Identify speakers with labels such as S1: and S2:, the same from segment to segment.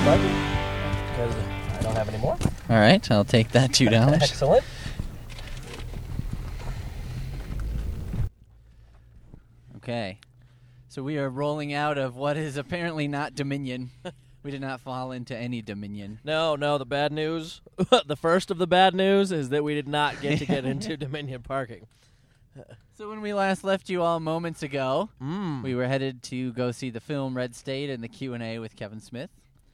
S1: budget because I don't have any more.
S2: All right, I'll take that $2.
S1: Excellent.
S2: Okay. So we are rolling out of what is apparently not Dominion. We did not fall into any Dominion.
S1: No, the bad news, the first of the bad news is that we did not get to get into Dominion parking.
S2: So when we last left you all moments ago, we were headed to go see the film Red State and the Q&A with Kevin Smith.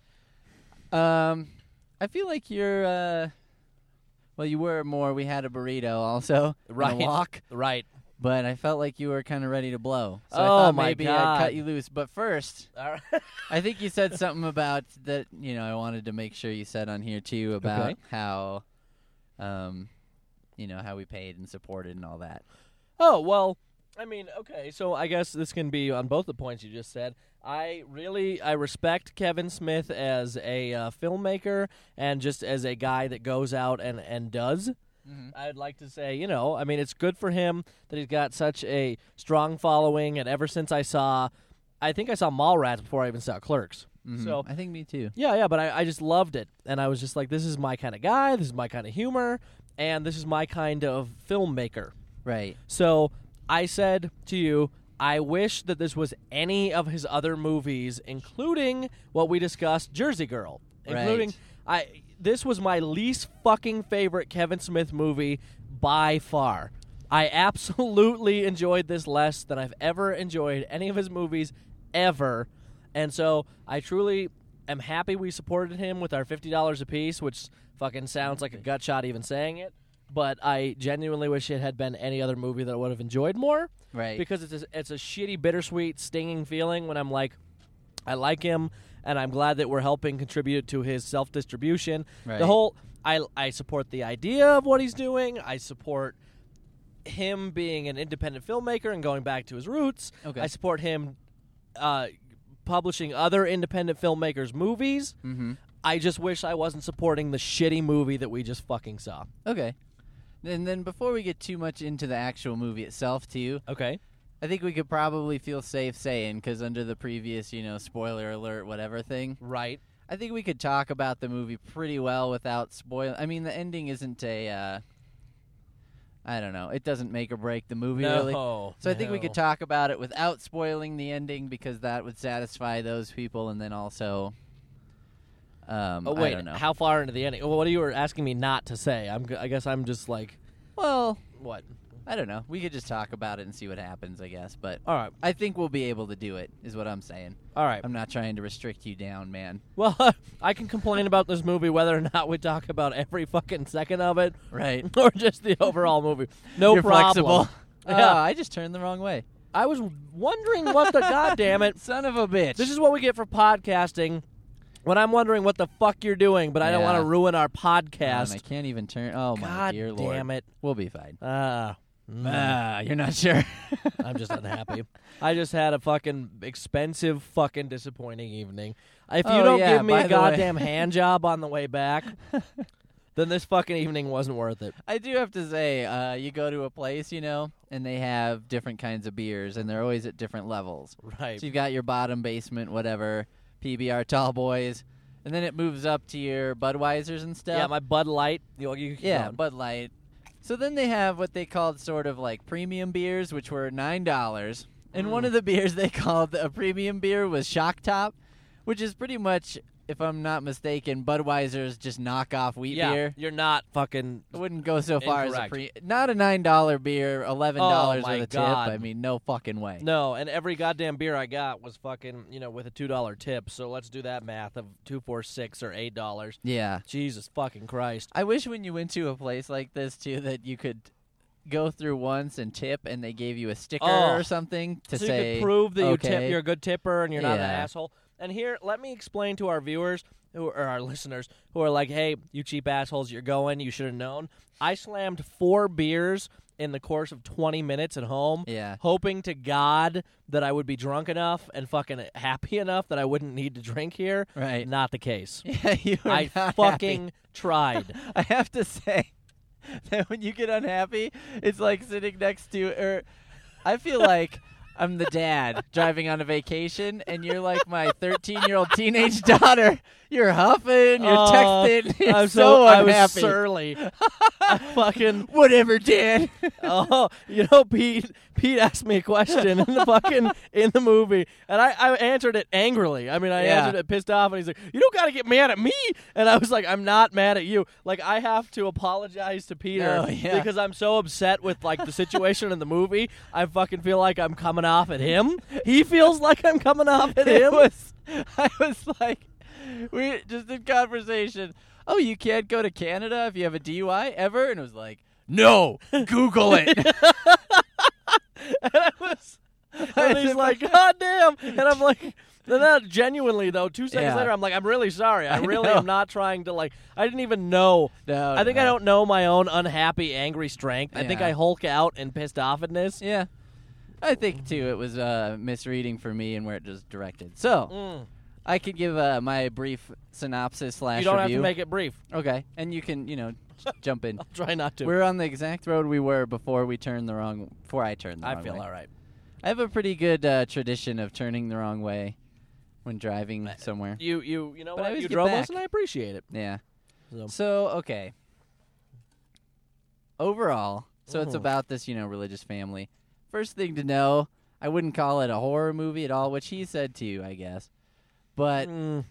S2: I feel like you're, well, you were more, we had a burrito also,
S1: Right.
S2: and a walk,
S1: Right.
S2: but I felt like you were kind of ready to blow. So I
S1: Oh,
S2: thought
S1: my
S2: maybe
S1: God.
S2: I'd cut you loose. But first,
S1: All right.
S2: I think you said something about that, I wanted to make sure you said on here too about
S1: Okay.
S2: how, how we paid and supported and all that.
S1: Oh, well, I mean, okay, so I guess this can be on both the points you just said. I respect Kevin Smith as a filmmaker and just as a guy that goes out and does.
S2: Mm-hmm.
S1: I'd like to say, it's good for him that he's got such a strong following, and ever since I think I saw Mallrats before I even saw Clerks.
S2: Mm-hmm.
S1: So
S2: I think me too.
S1: Yeah, but I just loved it, and I was just like, this is my kind of guy, this is my kind of humor, and this is my kind of filmmaker.
S2: Right.
S1: So I said to you, I wish that this was any of his other movies, including what we discussed, Jersey Girl. Including, this was my least fucking favorite Kevin Smith movie by far. I absolutely enjoyed this less than I've ever enjoyed any of his movies ever. And so I truly am happy we supported him with our $50 apiece, which fucking sounds like a gut shot even saying it. But I genuinely wish it had been any other movie that I would have enjoyed more.
S2: Right.
S1: Because it's a shitty, bittersweet, stinging feeling when I'm like, I like him, and I'm glad that we're helping contribute to his self-distribution.
S2: Right.
S1: The whole, I support the idea of what he's doing. I support him being an independent filmmaker and going back to his roots.
S2: Okay.
S1: I support him publishing other independent filmmakers' movies.
S2: Mm-hmm.
S1: I just wish I wasn't supporting the shitty movie that we just fucking saw.
S2: Okay. And then before we get too much into the actual movie itself, too,
S1: Okay.
S2: I think we could probably feel safe saying, because under the previous, spoiler alert, whatever thing,
S1: Right.
S2: I think we could talk about the movie pretty well without spoil. I mean, the ending isn't a, I don't know, it doesn't make or break the movie, really. So I think we could talk about it without spoiling the ending, because that would satisfy those people, and then also,
S1: Oh, wait,
S2: I don't know.
S1: how far into the ending? Well, what are you asking me not to say? I guess I'm just like,
S2: Well,
S1: what?
S2: I don't know. We could just talk about it and see what happens, I guess. But
S1: All right.
S2: I think we'll be able to do it, is what I'm saying.
S1: All right.
S2: I'm not trying to restrict you down, man.
S1: Well, I can complain about this movie whether or not we talk about every fucking second of it,
S2: Right.
S1: or just the overall movie. No
S2: You're
S1: problem.
S2: flexible.
S1: Yeah.
S2: Oh, I just turned the wrong way.
S1: I was wondering what the goddamn it.
S2: Son of a bitch.
S1: This is what we get for podcasting. When I'm wondering what the fuck you're doing, but I don't want to ruin our podcast.
S2: I can't even turn. Oh, my
S1: God
S2: dear Lord.
S1: damn it.
S2: We'll be fine.
S1: You're
S2: not sure.
S1: I'm just unhappy. I just had a fucking expensive, fucking disappointing evening. If you don't give me
S2: by
S1: a
S2: the way.
S1: goddamn hand job on the way back, then this fucking evening wasn't worth it.
S2: I do have to say, you go to a place, and they have different kinds of beers, and they're always at different levels.
S1: Right.
S2: So you've got your bottom basement, whatever, PBR Tall Boys, and then it moves up to your Budweisers and stuff.
S1: Yeah, my Bud Light. You keep going.
S2: Bud Light. So then they have what they called sort of like premium beers, which were $9. And one of the beers they called a premium beer was Shock Top, which is pretty much, if I'm not mistaken, Budweiser's just knockoff wheat beer.
S1: You're not fucking.
S2: I wouldn't go so far
S1: Incorrect.
S2: as not a $9 beer, $11
S1: my
S2: with a
S1: God.
S2: tip. I mean, no fucking way.
S1: No, and every goddamn beer I got was fucking, with a $2 tip. So let's do that math of $2, $4, $6, or $8.
S2: Yeah.
S1: Jesus fucking Christ.
S2: I wish when you went to a place like this, too, that you could go through once and tip, and they gave you a sticker or something to
S1: so
S2: say,
S1: you could prove that
S2: okay.
S1: you're a good tipper and you're not an
S2: Yeah.
S1: asshole. And here, let me explain to our viewers, or our listeners, who are like, hey, you cheap assholes, you should have known. I slammed 4 beers in the course of 20 minutes at home, hoping to God that I would be drunk enough and fucking happy enough that I wouldn't need to drink here.
S2: Right.
S1: Not the case.
S2: Yeah, you were
S1: I
S2: not
S1: fucking
S2: happy.
S1: tried.
S2: I have to say that when you get unhappy, it's like sitting next to, or I feel like I'm the dad driving on a vacation, and you're like my 13-year-old teenage daughter. You're huffing, you're texting, you're so unhappy.
S1: I was surly. I fucking
S2: whatever, Dad.
S1: Oh, Pete asked me a question in the movie, and I answered it angrily. I mean, I answered it pissed off, and he's like, "You don't got to get mad at me." And I was like, "I'm not mad at you. Like, I have to apologize to Peter because I'm so upset with like the situation in the movie. I fucking feel like I'm coming off at him. He feels like I'm coming off at him."
S2: I was like, we just in conversation. Oh, you can't go to Canada if you have a DUI ever? And it was like, no, Google it.
S1: And he's like, God damn. And I'm like, not genuinely, though, 2 seconds later, I'm like, I'm really sorry. I really am not trying to, like, I didn't even know.
S2: No,
S1: I think I don't know my own unhappy, angry strength. I think I Hulk out in pissed offedness.
S2: Yeah. I think, too, it was misreading for me and where it was directed. So, I could give my brief synopsis / review.
S1: You don't have to make it brief.
S2: Okay. And you can, jump in.
S1: I'll try not to.
S2: We're on the exact road we were before I turned the wrong way.
S1: I feel all right.
S2: I have a pretty good tradition of turning the wrong way when driving somewhere.
S1: You know what? You drove us, and I appreciate it.
S2: Yeah. So okay. Overall, it's about this, religious family. First thing to know, I wouldn't call it a horror movie at all, which he said to you, I guess. But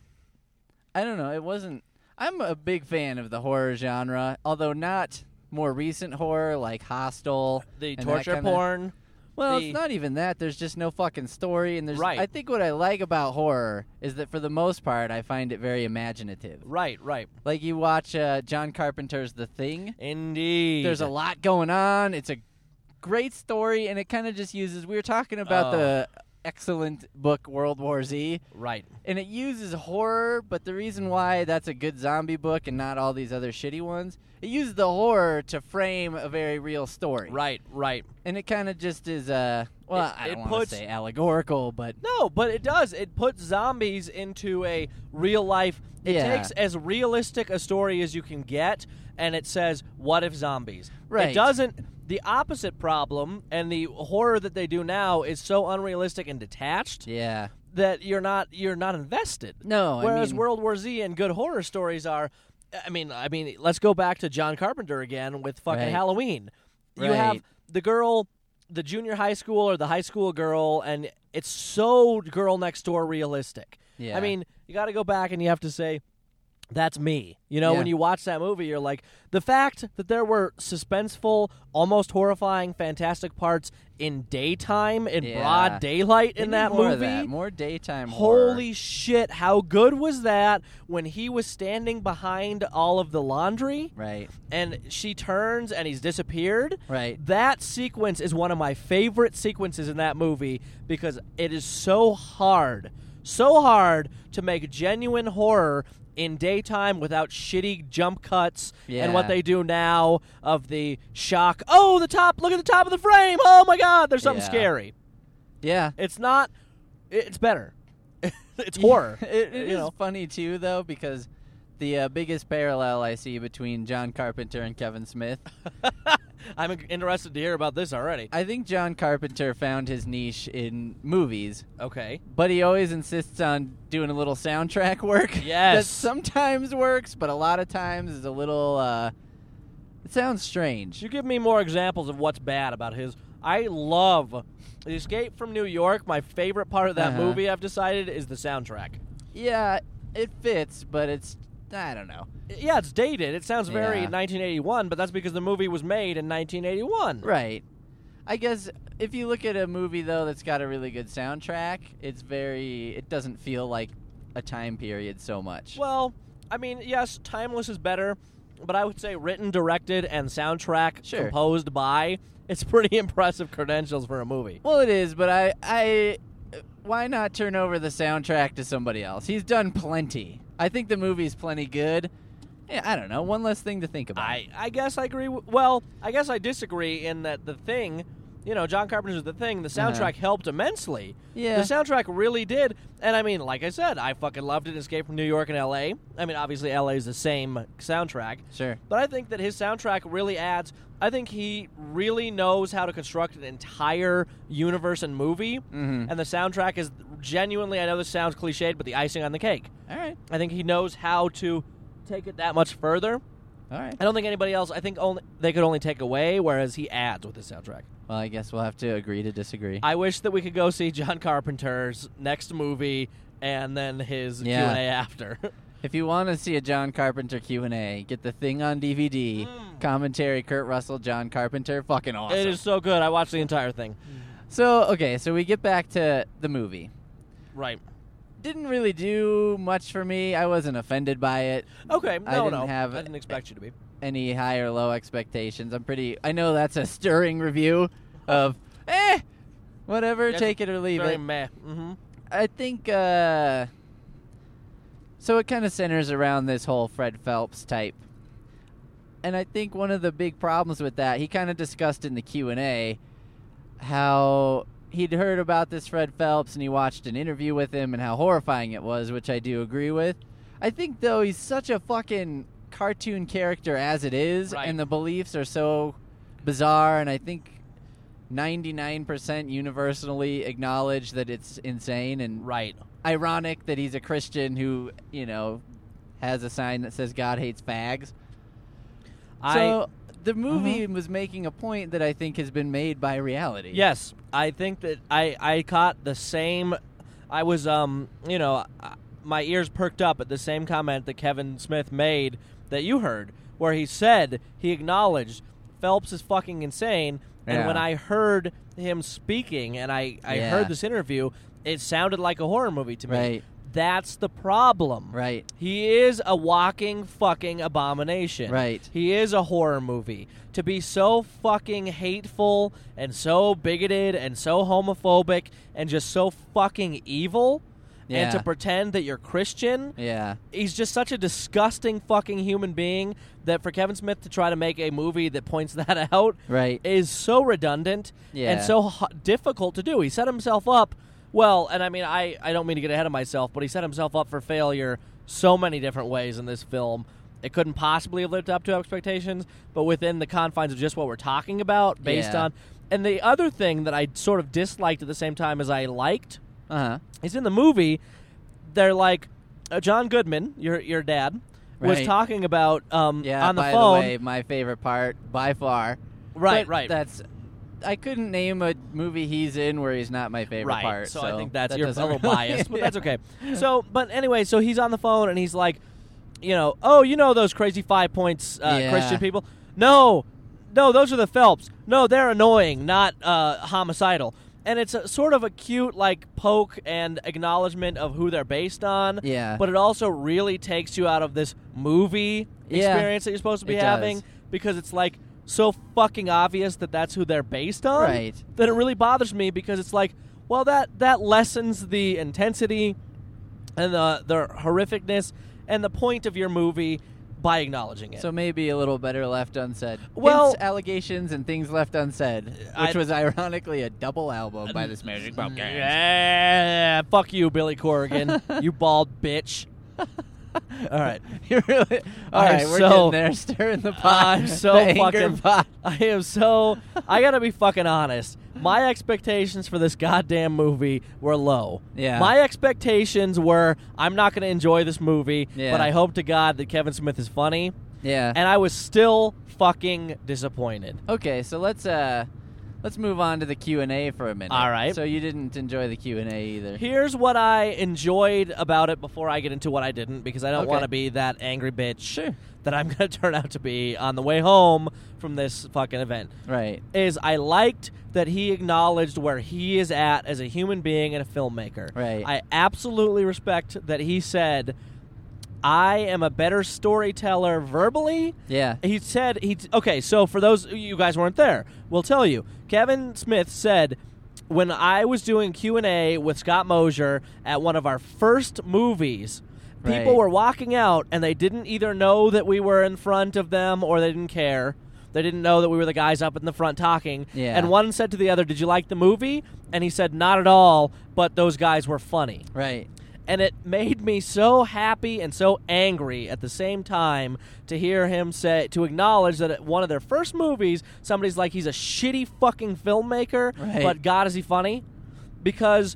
S2: I don't know. It wasn't. I'm a big fan of the horror genre, although not more recent horror like Hostel.
S1: The torture porn.
S2: Well, it's not even that. There's just no fucking story. And I think what I like about horror is that for the most part, I find it very imaginative.
S1: Right.
S2: Like you watch John Carpenter's The Thing.
S1: Indeed.
S2: There's a lot going on. It's a great story, and it kind of just uses... We were talking about the excellent book World War Z.
S1: Right.
S2: And it uses horror, but the reason why that's a good zombie book and not all these other shitty ones, it uses the horror to frame a very real story.
S1: Right.
S2: And it kind of just is, I don't want to say allegorical, but...
S1: No, but it does. It puts zombies into a real life... It takes as realistic a story as you can get, and it says, what if zombies?
S2: Right.
S1: It doesn't... The opposite problem and the horror that they do now is so unrealistic and detached that you're not invested.
S2: No,
S1: Whereas World War Z and good horror stories are, I mean, let's go back to John Carpenter again with fucking Halloween. You have the girl, the junior high school or the high school girl, and it's so girl next door realistic.
S2: Yeah.
S1: I mean, you got to go back and you have to say, that's me. When you watch that movie, you're like, the fact that there were suspenseful, almost horrifying, fantastic parts in daytime, in broad daylight in that
S2: more
S1: movie.
S2: Of that. More daytime horror.
S1: Holy shit, how good was that when he was standing behind all of the laundry?
S2: Right.
S1: And she turns and he's disappeared.
S2: Right.
S1: That sequence is one of my favorite sequences in that movie because it is so hard to make genuine horror in daytime without shitty jump cuts and what they do now of the shock. Oh, look at the top of the frame. Oh my God, there's something scary.
S2: Yeah.
S1: It's not, it's better. It's horror.
S2: It is funny too, though, because the biggest parallel I see between John Carpenter and Kevin Smith.
S1: I'm interested to hear about this already.
S2: I think John Carpenter found his niche in movies.
S1: Okay.
S2: But he always insists on doing a little soundtrack work.
S1: Yes.
S2: That sometimes works, but a lot of times is a little, it sounds strange.
S1: You give me more examples of what's bad about his. I love Escape from New York. My favorite part of that movie, I've decided, is the soundtrack.
S2: Yeah, it fits, but it's, I don't know.
S1: Yeah, it's dated. It sounds very 1981, but that's because the movie was made in 1981.
S2: Right. I guess if you look at a movie, though, that's got a really good soundtrack, it doesn't feel like a time period so much.
S1: Well, I mean, yes, timeless is better, but I would say written, directed, and soundtrack composed by, it's pretty impressive credentials for a movie.
S2: Well, it is, but I why not turn over the soundtrack to somebody else? He's done plenty. I think the movie's plenty good. Yeah, I don't know. One less thing to think about.
S1: I guess I agree. Well, I guess I disagree in that The Thing John Carpenter's The Thing, the soundtrack helped immensely.
S2: Yeah.
S1: The soundtrack really did. And I mean, like I said, I fucking loved it, Escape from New York and L.A. I mean, obviously L.A. is the same soundtrack.
S2: Sure.
S1: But I think that his soundtrack really adds. I think he really knows how to construct an entire universe and movie.
S2: Mm-hmm.
S1: And the soundtrack is genuinely, I know this sounds cliched, but the icing on the cake.
S2: All right.
S1: I think he knows how to take it that much further.
S2: All right.
S1: I don't think anybody else. I think they could only take away, whereas he adds with his soundtrack.
S2: Well, I guess we'll have to agree to disagree.
S1: I wish that we could go see John Carpenter's next movie and then his Q&A after.
S2: If you want to see a John Carpenter Q&A, get The Thing on DVD. Commentary, Kurt Russell, John Carpenter. Fucking awesome.
S1: It is so good. I watched the entire thing.
S2: So we get back to the movie.
S1: Right.
S2: Didn't really do much for me. I wasn't offended by it.
S1: Okay.
S2: I
S1: didn't expect you to be.
S2: Any high or low expectations. I know that's a stirring review of, whatever, take it or leave
S1: very
S2: it.
S1: Meh. Mm-hmm.
S2: I think, so it kind of centers around this whole Fred Phelps type. And I think one of the big problems with that, he kind of discussed in the Q&A how he'd heard about this Fred Phelps and he watched an interview with him and how horrifying it was, which I do agree with. I think, though, he's such a fucking cartoon character as it is,
S1: right.
S2: And the beliefs are so bizarre, and I think 99% universally acknowledge that it's insane and
S1: right.
S2: Ironic that he's a Christian who, has a sign that says God hates fags. So the movie was making a point that I think has been made by reality.
S1: Yes. I think that I caught the same. I was, my ears perked up at the same comment that Kevin Smith made that you heard, where he said, he acknowledged Phelps is fucking insane. And when I heard him speaking and I heard this interview, it sounded like a horror movie to me.
S2: Right.
S1: That's the problem.
S2: Right.
S1: He is a walking fucking abomination.
S2: Right.
S1: He is a horror movie. To be so fucking hateful and so bigoted and so homophobic and just so fucking evil and to pretend that you're Christian.
S2: Yeah.
S1: He's just such a disgusting fucking human being that for Kevin Smith to try to make a movie that points that out is so redundant and so difficult to do. He set himself up. Well, and I mean, I don't mean to get ahead of myself, but he set himself up for failure so many different ways in this film. It couldn't possibly have lived up to expectations, but within the confines of just what we're talking about, based on... And the other thing that I sort of disliked at the same time as I liked is in the movie, they're like, John Goodman, your dad, was talking about on the phone...
S2: by the way, my favorite part, by far.
S1: Right.
S2: I couldn't name a movie he's in where he's not my favorite part.
S1: So I think you're a little biased, but that's okay. So, but anyway, so he's on the phone and he's like, those crazy 5 points Christian people? No, those are the Phelps. No, they're annoying, not homicidal. And it's a sort of a cute, poke and acknowledgement of who they're based on.
S2: Yeah.
S1: But it also really takes you out of this movie experience that you're supposed to be having because it's so fucking obvious that that's who they're based on.
S2: Right.
S1: That it really bothers me because it's that lessens the intensity and the horrificness and the point of your movie by acknowledging it.
S2: So maybe a little better left unsaid.
S1: Well,
S2: Hints, allegations, and things left unsaid, which was ironically a double album by the Smashing Pumpkins.
S1: Yeah, fuck you, Billy Corrigan, you bald bitch. All right,
S2: you really. All right, we're getting there. Stirring the pot.
S1: I'm so fucking.
S2: Pot.
S1: I am so. I gotta be fucking honest. My expectations for this goddamn movie were low.
S2: Yeah.
S1: My expectations were I'm not gonna enjoy this movie, but I hope to God that Kevin Smith is funny.
S2: Yeah.
S1: And I was still fucking disappointed.
S2: Okay, so let's move on to the Q&A for a minute.
S1: All right.
S2: So you didn't enjoy the Q&A either.
S1: Here's what I enjoyed about it before I get into what I didn't, because I don't want to be that angry bitch that I'm going to turn out to be on the way home from this fucking event.
S2: Right.
S1: Is I liked that he acknowledged where he is at as a human being and a filmmaker.
S2: Right.
S1: I absolutely respect that he said, I am a better storyteller verbally.
S2: Yeah.
S1: He said, okay, so for those you guys weren't there, we'll tell you. Kevin Smith said, when I was doing Q&A with Scott Mosier at one of our first movies, people were walking out and they didn't either know that we were in front of them or they didn't care. They didn't know that we were the guys up in the front talking.
S2: Yeah.
S1: And one said to the other, "Did you like the movie?" And he said, "Not at all, but those guys were funny."
S2: Right.
S1: And it made me so happy and so angry at the same time to hear him to acknowledge that at one of their first movies, somebody's like, he's a shitty fucking filmmaker, but God, is he funny? Because,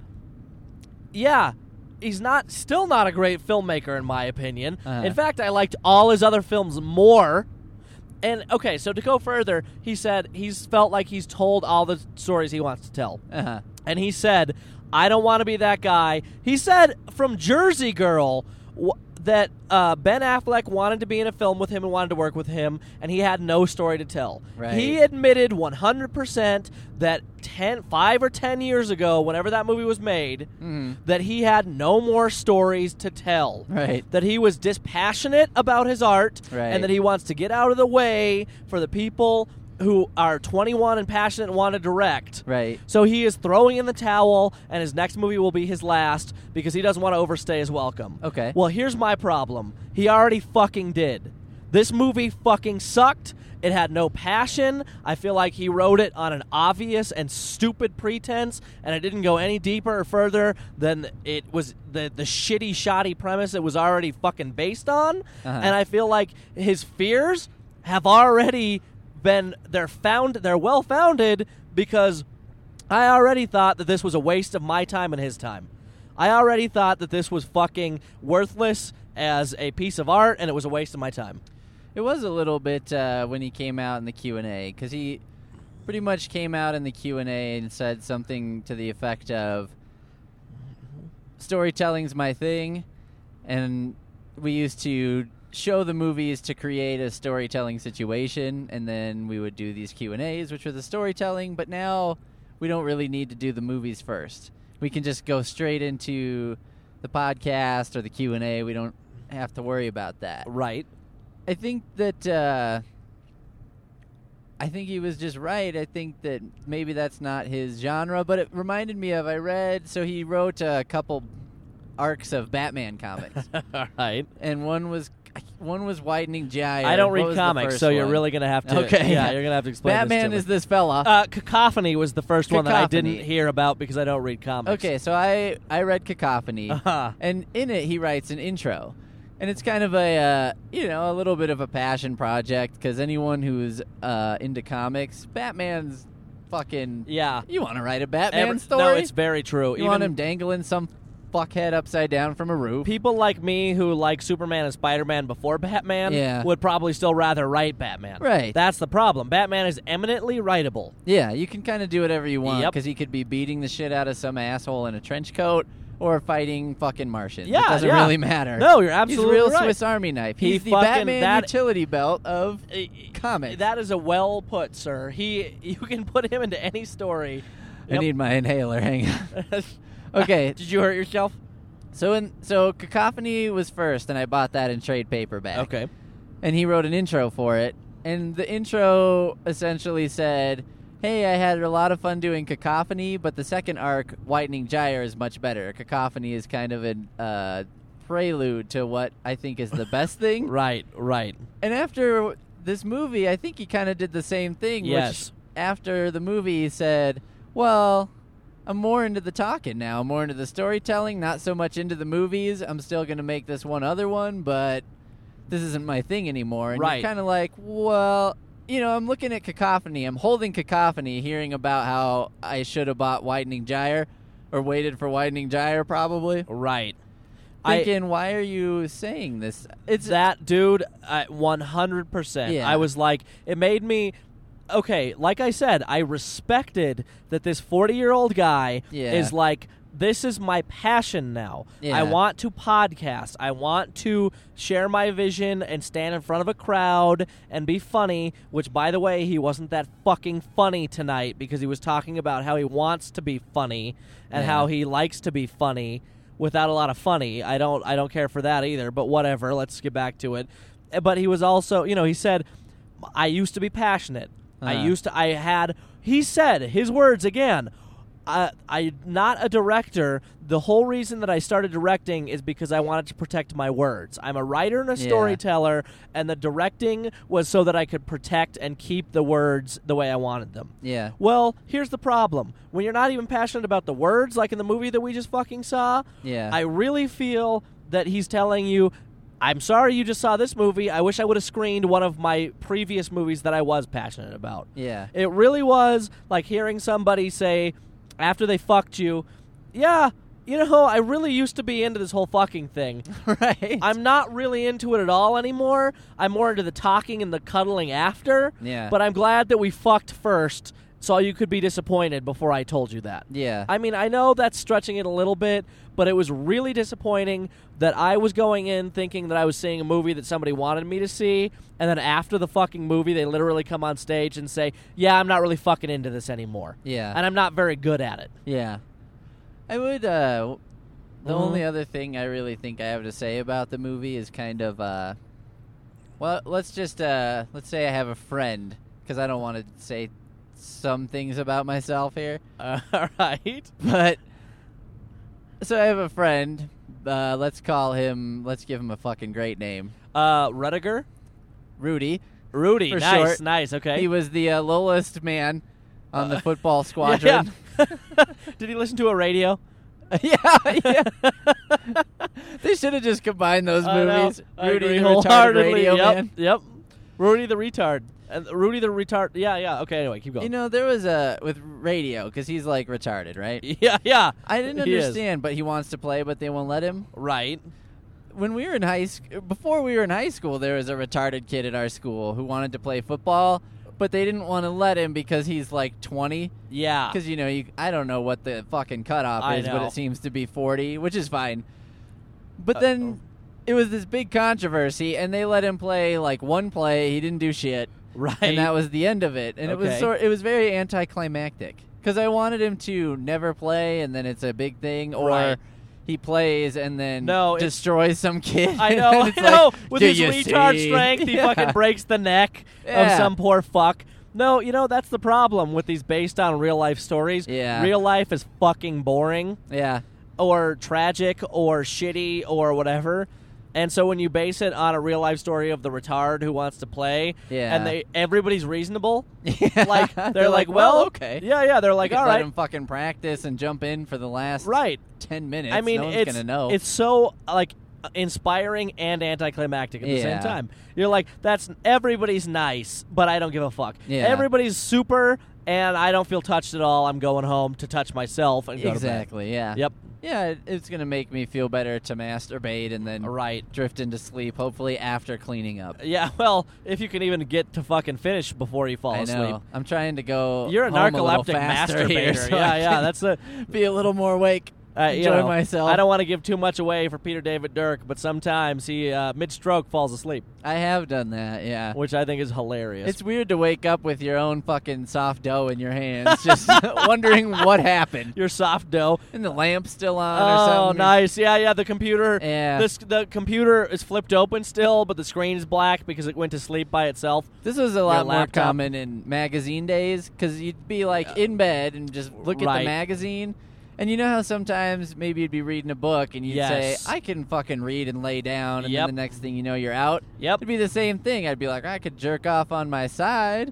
S1: yeah, he's still not a great filmmaker in my opinion. In fact, I liked all his other films more. And, okay, so to go further, he said he's felt like he's told all the stories he wants to tell. And he said, I don't want to be that guy. He said from Jersey Girl that Ben Affleck wanted to be in a film with him and wanted to work with him, and he had no story to tell.
S2: Right.
S1: He admitted 100% that 5 or 10 years ago, whenever that movie was made, that he had no more stories to tell.
S2: Right.
S1: That he was dispassionate about his art, and that he wants to get out of the way for the people who are 21 and passionate and want to direct.
S2: Right.
S1: So he is throwing in the towel, and his next movie will be his last because he doesn't want to overstay his welcome.
S2: Okay.
S1: Well, here's my problem. He already fucking did. This movie fucking sucked. It had no passion. I feel like he wrote it on an obvious and stupid pretense, and it didn't go any deeper or further than it was the shitty, shoddy premise it was already fucking based on. And I feel like his fears have already they're well founded because I already thought that this was a waste of my time and his time. I already thought that this was fucking worthless as a piece of art, and it was a waste of my time.
S2: It was a little bit when he came out in the Q&A, because he pretty much came out in the Q&A and said something to the effect of, storytelling's my thing, and we used to show the movies to create a storytelling situation, and then we would do these Q&As, which were the storytelling, but now we don't really need to do the movies first. We can just go straight into the podcast or the Q&A. We don't have to worry about that.
S1: Right.
S2: I think that I think he was just right. I think that maybe that's not his genre, but it reminded me of, so he wrote a couple arcs of Batman comics.
S1: All right.
S2: And one was Widening Gyre.
S1: I don't read comics, so you're really going to have to...
S2: Okay.
S1: Yeah, you're going to have to explain
S2: Batman
S1: this
S2: is this fella.
S1: Cacophony was the first one that I didn't hear about because I don't read comics.
S2: Okay, so I read Cacophony, and in it he writes an intro. And it's kind of a little bit of a passion project, because anyone who's into comics, Batman's fucking...
S1: Yeah.
S2: You want to write a Batman story?
S1: No, it's very true.
S2: You want him dangling some fuckhead upside down from a roof.
S1: People like me who like Superman and Spider-Man before Batman would probably still rather write Batman.
S2: Right.
S1: That's the problem. Batman is eminently writable.
S2: Yeah, you can kind of do whatever you want, because he could be beating the shit out of some asshole in a trench coat or fighting fucking Martians.
S1: Yeah,
S2: it doesn't really matter.
S1: No, you're absolutely
S2: He's a real
S1: right.
S2: Swiss Army knife. He's the Batman utility belt of comics.
S1: That is a well put, sir. You can put him into any story.
S2: I need my inhaler. Hang on. Okay.
S1: Did you hurt yourself?
S2: So Cacophony was first, and I bought that in trade paperback.
S1: Okay.
S2: And he wrote an intro for it, and the intro essentially said, hey, I had a lot of fun doing Cacophony, but the second arc, Widening Gyre, is much better. Cacophony is kind of a prelude to what I think is the best thing.
S1: Right.
S2: And after this movie, I think he kind of did the same thing.
S1: Yes.
S2: Which, after the movie, he said, well, I'm more into the talking now. I'm more into the storytelling, not so much into the movies. I'm still going to make this one other one, but this isn't my thing anymore. And you're kind of like, well, I'm looking at Cacophony. I'm holding Cacophony, hearing about how I should have bought Widening Gyre, or waited for Widening Gyre, probably.
S1: Right.
S2: Thinking, why are you saying this?
S1: It's that, dude, 100%.
S2: Yeah.
S1: I was like, it made me... Okay, like I said, I respected that this 40-year-old guy is like, this is my passion now.
S2: Yeah.
S1: I want to podcast. I want to share my vision and stand in front of a crowd and be funny, which, by the way, he wasn't that fucking funny tonight because he was talking about how he wants to be funny and how he likes to be funny without a lot of funny. I don't care for that either, but whatever. Let's get back to it. But he was also, he said, I used to be passionate. He said, his words again, I'm not a director. The whole reason that I started directing is because I wanted to protect my words. I'm a writer and a storyteller, and the directing was so that I could protect and keep the words the way I wanted them.
S2: Yeah.
S1: Well, here's the problem. When you're not even passionate about the words, like in the movie that we just fucking saw, I really feel that he's telling you, I'm sorry you just saw this movie. I wish I would have screened one of my previous movies that I was passionate about.
S2: Yeah.
S1: It really was like hearing somebody say, after they fucked you, yeah, you know, I really used to be into this whole fucking thing.
S2: Right.
S1: I'm not really into it at all anymore. I'm more into the talking and the cuddling after.
S2: Yeah.
S1: But I'm glad that we fucked first so you could be disappointed before I told you that.
S2: Yeah.
S1: I mean, I know that's stretching it a little bit, but it was really disappointing that I was going in thinking that I was seeing a movie that somebody wanted me to see, and then after the fucking movie, they literally come on stage and say, yeah, I'm not really fucking into this anymore.
S2: Yeah.
S1: And I'm not very good at it.
S2: Yeah. I would, the only other thing I really think I have to say about the movie is kind of, well, let's say I have a friend, because I don't want to say some things about myself here.
S1: All right.
S2: But, so I have a friend, let's give him a fucking great name.
S1: Rudiger?
S2: Rudy.
S1: Rudy,
S2: for
S1: nice,
S2: short.
S1: Nice, okay.
S2: He was the lowest man on the football squadron.
S1: Yeah. Did he listen to a radio?
S2: Yeah. They should have just combined those movies.
S1: Rudy,
S2: the retarded radio man.
S1: Yep. Rudy the retard. And Rudy the retard. Yeah. Okay, anyway, keep going.
S2: You know, there was with radio, because he's, like, retarded, right?
S1: Yeah.
S2: I didn't understand, but he wants to play, but they won't let him.
S1: Right.
S2: When we were in before we were in high school, there was a retarded kid at our school who wanted to play football, but they didn't want to let him because he's like 20.
S1: Yeah.
S2: Because, you know, I don't know what the fucking cutoff is, but it seems to be 40, which is fine. But then it was this big controversy, and they let him play like one play. He didn't do shit.
S1: Right.
S2: And that was the end of it. And it was very anticlimactic. Because I wanted him to never play, and then it's a big thing, or he plays and then destroys some kid.
S1: I know. Like, with his retard strength, he fucking breaks the neck of some poor fuck. No, you know, that's the problem with these based on real-life stories.
S2: Yeah.
S1: Real life is fucking boring.
S2: Yeah.
S1: Or tragic or shitty or whatever. And so when you base it on a real-life story of the retard who wants to play, and everybody's reasonable, like they're like, well,
S2: okay.
S1: Yeah, they're like, all right.
S2: Let him fucking practice and jump in for the last 10 minutes.
S1: I mean,
S2: no one's going to know.
S1: It's so, like, inspiring and anticlimactic at the same time. You're like, everybody's nice, but I don't give a fuck.
S2: Yeah.
S1: Everybody's super, and I don't feel touched at all. I'm going home to touch myself and go to bed.
S2: Exactly, yeah.
S1: Yep.
S2: Yeah, it's going to make me feel better to masturbate and then drift into sleep, hopefully after cleaning up.
S1: Yeah, well, if you can even get to fucking finish before you fall asleep.
S2: I know. I'm trying to go
S1: You're a narcoleptic
S2: masturbator
S1: here,
S2: so
S1: that's
S2: be a little more awake. Enjoy myself.
S1: I don't want to give too much away for Peter David Dirk, but sometimes he, mid-stroke, falls asleep.
S2: I have done that, yeah.
S1: Which I think is hilarious.
S2: It's weird to wake up with your own fucking soft dough in your hands, just wondering what happened.
S1: Your soft dough.
S2: And the lamp's still on or something.
S1: Oh, nice. Yeah, the computer.
S2: Yeah.
S1: The computer is flipped open still, but the screen is black because it went to sleep by itself.
S2: This was a lot more common in magazine days, because you'd be, like, in bed and just look at the magazine. And you know how sometimes maybe you'd be reading a book and you'd say, I can fucking read and lay down, and then the next thing you know, you're out?
S1: Yep.
S2: It'd be the same thing. I'd be like, I could jerk off on my side.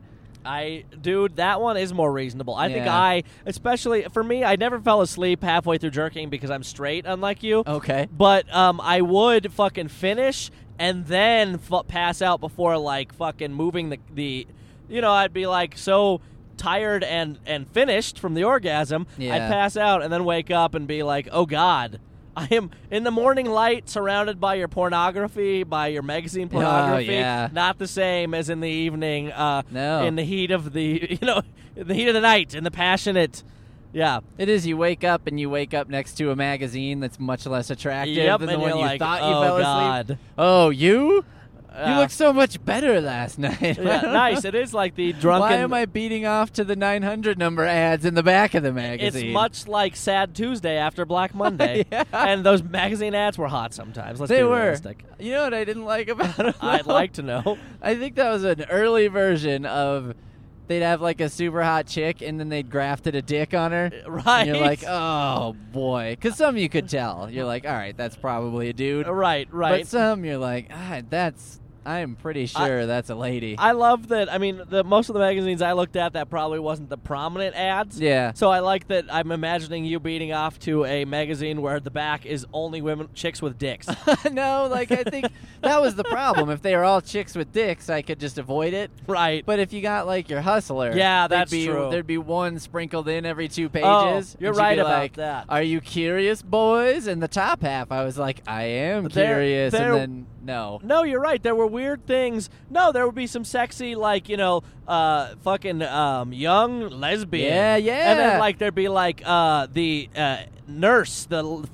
S1: Dude, that one is more reasonable. I think especially for me, I never fell asleep halfway through jerking because I'm straight, unlike you.
S2: Okay.
S1: But I would fucking finish and then pass out before, like, fucking moving the you know, I'd be like so tired and finished from the orgasm, I'd pass out and then wake up and be like, oh God, I am in the morning light surrounded by your pornography, by your magazine pornography. Not the same as in the evening, in the heat of the, in the heat of the night, in the passionate. Yeah.
S2: It is. You wake up and you wake up next to a magazine that's much less attractive than the one you thought you fell asleep. Oh, you? You look so much better last night.
S1: Nice. It is like the drunken...
S2: Why am I beating off to the 900 number ads in the back of the magazine?
S1: It's much like Sad Tuesday after Black Monday. And those magazine ads were hot sometimes. Let's be realistic.
S2: You know what I didn't like about them?
S1: I'd like to know.
S2: I think that was an early version of they'd have like a super hot chick, and then they'd grafted a dick on her.
S1: Right.
S2: And you're like, oh boy, because some you could tell. You're like, all right, that's probably a dude.
S1: Right.
S2: But some you're like, I'm pretty sure that's a lady.
S1: I love that. I mean, most of the magazines I looked at, that probably wasn't the prominent ads.
S2: Yeah.
S1: So I like that. I'm imagining you beating off to a magazine where the back is only chicks with dicks.
S2: No, like I think that was the problem. If they were all chicks with dicks, I could just avoid it.
S1: Right.
S2: But if you got like your hustler,
S1: yeah, that's true.
S2: There'd be one sprinkled in every 2 pages.
S1: Oh, you're right about that.
S2: Are you curious, boys? And the top half, I was like, I am curious, and then no.
S1: No, you're right. There were weird things. No, there would be some sexy, like, fucking young lesbian.
S2: Yeah.
S1: And then, like, there'd be, like, the nurse, the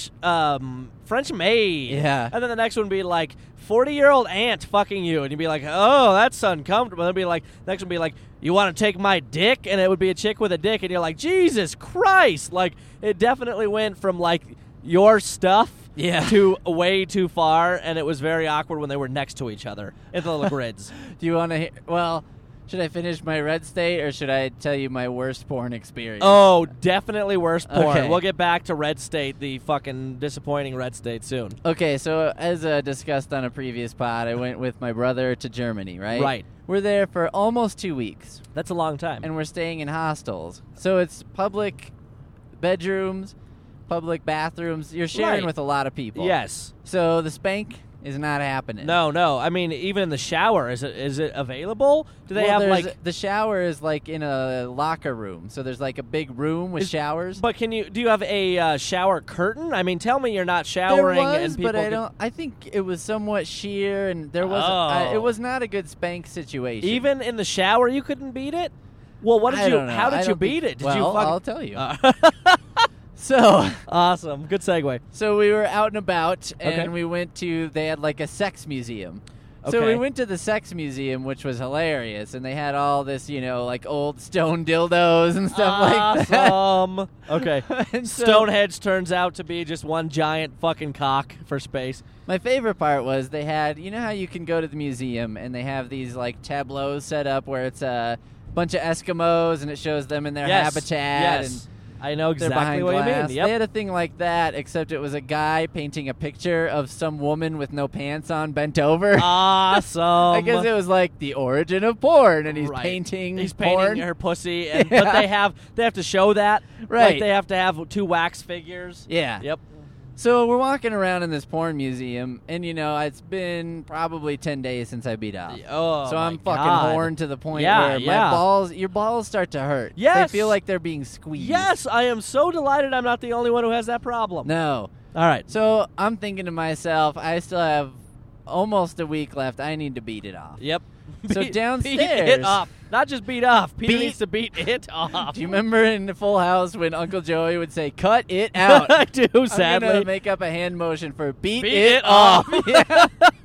S1: French maid.
S2: Yeah.
S1: And then the next one would be, like, 40-year-old aunt fucking you. And you'd be like, oh, that's uncomfortable. And it'd be like, next one would be like, you want to take my dick? And it would be a chick with a dick. And you're like, Jesus Christ. Like, it definitely went from, like, your stuff to way too far, and it was very awkward when they were next to each other in the little grids.
S2: Do you want to hear? Well, should I finish my Red State, or should I tell you my worst porn experience?
S1: Oh, definitely worst porn.
S2: Okay.
S1: We'll get back to Red State, the fucking disappointing Red State, soon.
S2: Okay, so as discussed on a previous pod, I went with my brother to Germany, right?
S1: Right.
S2: We're there for almost 2 weeks.
S1: That's a long time.
S2: And we're staying in hostels. So it's public bedrooms, public bathrooms. You're sharing with a lot of people.
S1: Yes.
S2: So the spank is not happening.
S1: No. I mean, even in the shower, is it available? Do they have like
S2: the shower is like in a locker room? So there's like a big room with showers.
S1: But do you have a shower curtain? I mean, tell me you're not showering.
S2: There was,
S1: and people
S2: but I think it was somewhat sheer, and there was. It was not a good spank situation.
S1: Even in the shower, you couldn't beat it. Well, what did you? How did you beat it? Did you?
S2: I'll tell you. So
S1: awesome. Good segue.
S2: So we were out and about, and we went to, they had like a sex museum.
S1: Okay.
S2: So we went to the sex museum, which was hilarious, and they had all this, like old stone dildos and stuff like that.
S1: Awesome. Okay. And Stonehenge turns out to be just one giant fucking cock for space.
S2: My favorite part was they had, how you can go to the museum and they have these like tableaus set up where it's a bunch of Eskimos and it shows them in their habitat.
S1: Yes.
S2: And
S1: I know exactly what you mean. Yep.
S2: They had a thing like that, except it was a guy painting a picture of some woman with no pants on bent over.
S1: Awesome.
S2: I guess it was like the origin of porn, and he's painting
S1: her pussy, but they have to show that.
S2: Right.
S1: Like they have to have 2 wax figures.
S2: Yeah.
S1: Yep.
S2: So we're walking around in this porn museum, and it's been probably 10 days since I beat off.
S1: Oh,
S2: so I'm fucking horned to the point where your balls start to hurt.
S1: Yes.
S2: They feel like they're being squeezed.
S1: Yes, I am so delighted I'm not the only one who has that problem.
S2: No.
S1: All right.
S2: So I'm thinking to myself, I still have almost a week left. I need to beat it off.
S1: Yep.
S2: So downstairs.
S1: Beat it off. Not just beat off. Peter needs to beat it off.
S2: Do you remember in Full House when Uncle Joey would say, "Cut it out"?
S1: I do, sadly.
S2: I'm going to make up a hand motion for beat it off. Yeah.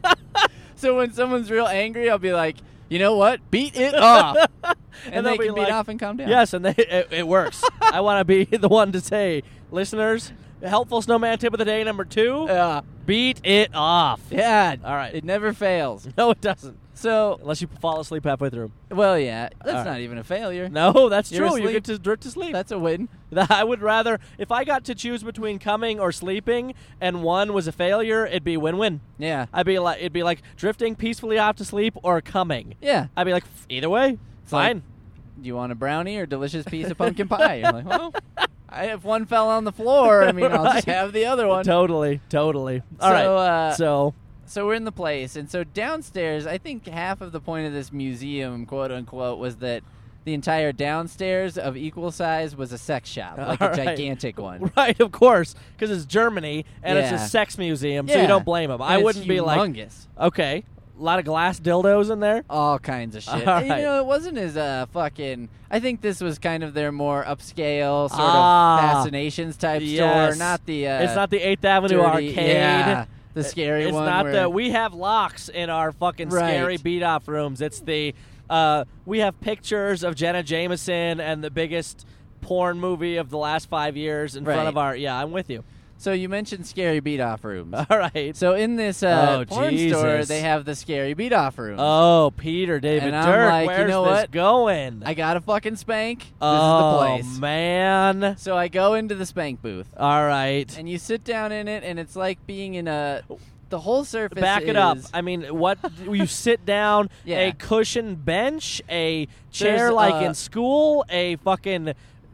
S2: So when someone's real angry, I'll be like, you know what? Beat it off. And they can beat off and calm down.
S1: Yes, and it works. I want to be the one to say, listeners, helpful snowman tip of the day number 2, beat it off.
S2: Yeah.
S1: All right.
S2: It never fails.
S1: No, it doesn't.
S2: So
S1: unless you fall asleep halfway through.
S2: Well, yeah. That's not even a failure.
S1: No, that's
S2: You're
S1: true.
S2: asleep.
S1: You get to drift to sleep.
S2: That's a win.
S1: I would rather, if I got to choose between coming or sleeping and one was a failure, it'd be win-win.
S2: Yeah.
S1: It'd be like drifting peacefully off to sleep or coming.
S2: Yeah.
S1: I'd be like, either way, fine.
S2: Like, do you want a brownie or delicious piece of pumpkin pie? You're like, well, if one fell on the floor, I'll just have the other one.
S1: Totally. All right.
S2: So we're in the place, and so downstairs, I think half of the point of this museum, quote unquote, was that the entire downstairs of equal size was a sex shop, like a gigantic one.
S1: Right, of course, because it's Germany and it's a sex museum, so you don't blame them. I wouldn't be like, okay, a lot of glass dildos in there,
S2: all kinds of shit.
S1: Right.
S2: It wasn't as fucking. I think this was kind of their more upscale sort of fascinations type store, not the.
S1: It's not the 8th Avenue arcade.
S2: Yeah. The scary one.
S1: It's not that we have locks in our fucking scary beat-off rooms. It's the we have pictures of Jenna Jameson and the biggest porn movie of the last 5 years in front of our. Yeah, I'm with you.
S2: So you mentioned scary beat-off rooms.
S1: All right.
S2: So in this porn store, they have the scary beat-off rooms.
S1: Oh, Peter David
S2: and
S1: Dirk,
S2: I'm like,
S1: where's
S2: you know
S1: this
S2: what?
S1: going?
S2: I got a fucking spank. This is the
S1: Oh,
S2: place.
S1: man.
S2: So I go into the spank booth.
S1: All right.
S2: And you sit down in it, and it's like being in a... The whole surface
S1: Back it up. I mean, what? You sit down,
S2: Yeah.
S1: a cushioned bench, a chair
S2: There's,
S1: like in school, a fucking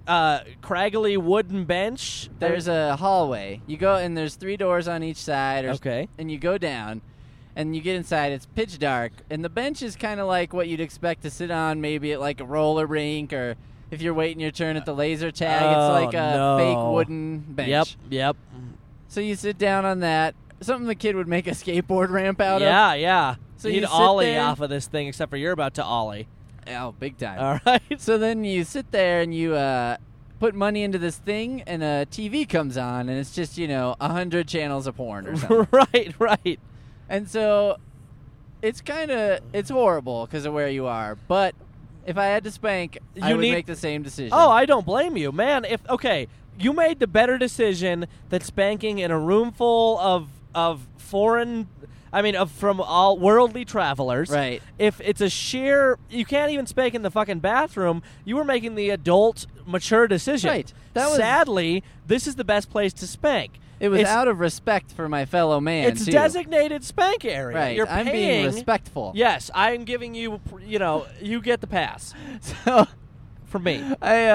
S1: craggly wooden bench.
S2: There's a hallway. You go, and there's 3 doors on each side.
S1: Okay.
S2: And you go down, and you get inside. It's pitch dark, and the bench is kind of like what you'd expect to sit on, maybe at like a roller rink, or if you're waiting your turn at the laser tag. It's like a fake wooden bench.
S1: Yep.
S2: So you sit down on that. Something the kid would make a skateboard ramp out of.
S1: Yeah.
S2: So
S1: you'd
S2: you sit
S1: ollie
S2: there.
S1: off of this thing, except for you're about to ollie.
S2: Oh, big time.
S1: All right.
S2: So then you sit there and you put money into this thing, and a TV comes on, and it's just 100 channels of porn or something.
S1: Right.
S2: And so it's horrible because of where you are. But if I had to spank, I would make the same decision.
S1: Oh, I don't blame you, man. You made the better decision that spanking in a room full of foreign. From all worldly travelers.
S2: Right.
S1: If it's you can't even spank in the fucking bathroom. You were making the adult, mature decision.
S2: Right.
S1: Sadly, this is the best place to spank.
S2: It was out of respect for my fellow man,
S1: It's designated spank area.
S2: Right.
S1: You're
S2: I'm being respectful.
S1: Yes, I'm giving you, you get the pass.
S2: So,
S1: from me.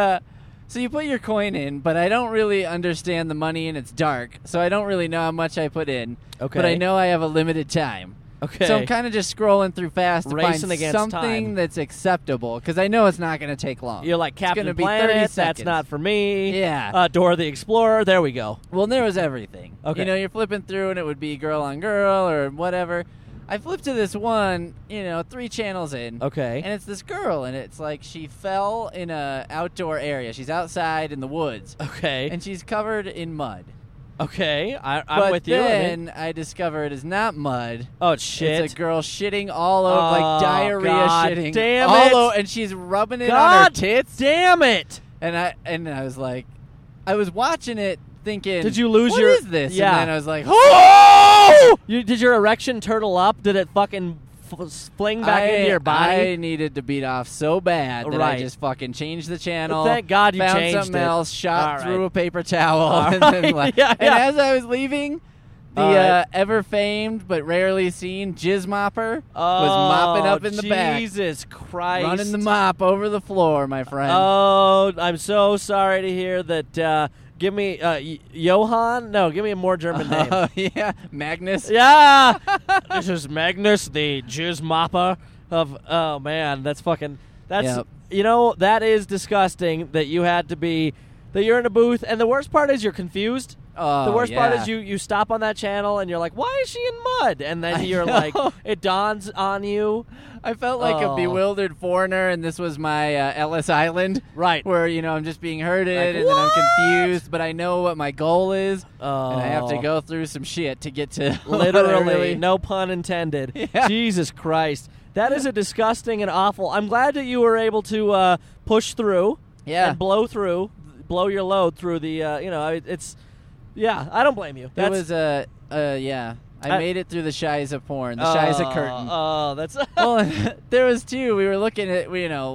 S2: So you put your coin in, but I don't really understand the money, and it's dark, so I don't really know how much I put in.
S1: Okay.
S2: But I know I have a limited time.
S1: Okay.
S2: So I'm kind of just scrolling through fast to
S1: Racing
S2: find
S1: against
S2: something
S1: time.
S2: that's acceptable, because I know it's not going to take long.
S1: You're like
S2: It's gonna
S1: Captain
S2: be 30
S1: Planet. That's
S2: seconds.
S1: not for me.
S2: Yeah.
S1: Dora the Explorer. There we go.
S2: Well, there was everything.
S1: Okay.
S2: You're flipping through, and it would be girl on girl or whatever. I flipped to this one, 3 channels in.
S1: Okay.
S2: And it's this girl, and it's like she fell in a outdoor area. She's outside in the woods.
S1: Okay.
S2: And she's covered in mud.
S1: Okay. I'm with you.
S2: But then I discovered it's not mud.
S1: Oh, it's shit.
S2: It's a girl shitting all over,
S1: Oh,
S2: like diarrhea
S1: God
S2: shitting.
S1: damn
S2: all
S1: it.
S2: and she's rubbing it on her tits.
S1: Damn it.
S2: And I was like, I was watching it thinking,
S1: Did you lose
S2: what
S1: your...
S2: is this?
S1: Yeah.
S2: And then I was like, oh!
S1: Did your erection turtle up? Did it fucking fling back into your body?
S2: I needed to beat off so bad that I
S1: Right.
S2: just fucking changed the channel.
S1: Thank God you
S2: found
S1: changed
S2: something
S1: it.
S2: else, shot
S1: All
S2: through
S1: right.
S2: a paper towel,
S1: All
S2: and then
S1: right. Yeah.
S2: And as I was leaving, the
S1: All right.
S2: ever famed but rarely seen jizz mopper was mopping up in the back,
S1: Jesus Christ.
S2: running the mop over the floor, my friend.
S1: Oh, I'm so sorry to hear that. Give me Johann? No, give me a more German name.
S2: Yeah, Magnus.
S1: Yeah! This is Magnus, the jizz mopper of... Oh, man, that's fucking... That's...
S2: Yep.
S1: That is disgusting that you had to be... That you're in a booth, and the worst part is you're confused.
S2: Oh,
S1: The worst part
S2: yeah.
S1: is you stop on that channel, and you're like, why is she in mud? And then
S2: I
S1: you're
S2: know.
S1: like... It dawns on you.
S2: I felt like a
S1: Oh.
S2: bewildered foreigner, and this was my Ellis Island.
S1: Right.
S2: Where, I'm just being herded,
S1: Like,
S2: and then I'm
S1: what?
S2: confused, but I know what my goal is,
S1: Oh.
S2: and I have to go through some shit to get to
S1: Literally,
S2: really-
S1: no pun intended.
S2: Yeah.
S1: Jesus Christ. That is a disgusting and awful... I'm glad that you were able to push through
S2: Yeah.
S1: and blow your load through the, it's... Yeah, I don't blame you.
S2: It was, yeah. I made it through the Shiza porn, the Shiza curtain.
S1: Oh, that's...
S2: Well, there was 2. We were looking at,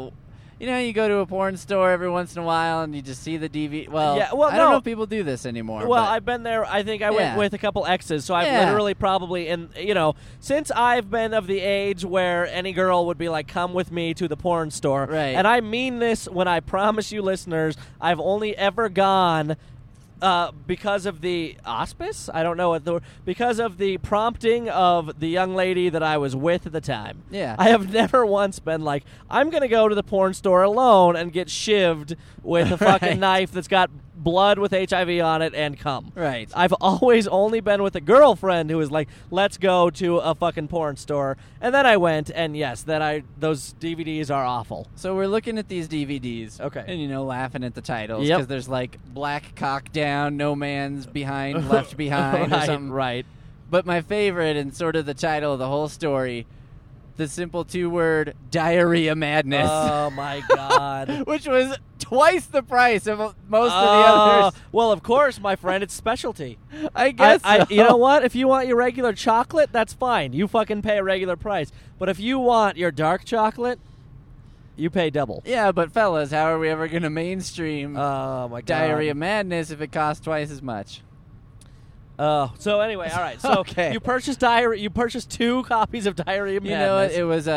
S2: you go to a porn store every once in a while and you just see the DVD. Well,
S1: Yeah, well,
S2: I don't
S1: no.
S2: know if people do this anymore.
S1: Well,
S2: but
S1: I've been there. I think I went
S2: Yeah.
S1: with a couple exes, so I've
S2: Yeah.
S1: literally probably, since I've been of the age where any girl would be like, come with me to the porn store.
S2: Right.
S1: And I mean this when I promise you, listeners, I've only ever gone because of the auspice? I don't know what because of the prompting of the young lady that I was with at the time.
S2: Yeah.
S1: I have never once been like, I'm going to go to the porn store alone and get shivved with a fucking
S2: Right.
S1: knife that's got blood with HIV on it and cum.
S2: Right.
S1: I've always only been with a girlfriend who was like, let's go to a fucking porn store. And then I went, and yes, those DVDs are awful.
S2: So we're looking at these DVDs.
S1: Okay.
S2: And, laughing at the titles.
S1: Yep.
S2: Because there's like Black Cock Down, No Man's Behind, Left Behind or
S1: Right,
S2: something.
S1: right.
S2: But my favorite and sort of the title of the whole story, the simple 2-word diarrhea madness.
S1: Oh, my God.
S2: Which was twice the price of most of the others.
S1: Well, of course, my friend, it's specialty.
S2: I guess so.
S1: You know what? If you want your regular chocolate, that's fine. You fucking pay a regular price. But if you want your dark chocolate, you pay double.
S2: Yeah, but fellas, how are we ever going to mainstream
S1: my God.
S2: Diarrhea Madness if it costs twice as much?
S1: So anyway, all right. So
S2: okay.
S1: You purchased 2 copies of Diarrhea Madness.
S2: You know what? It was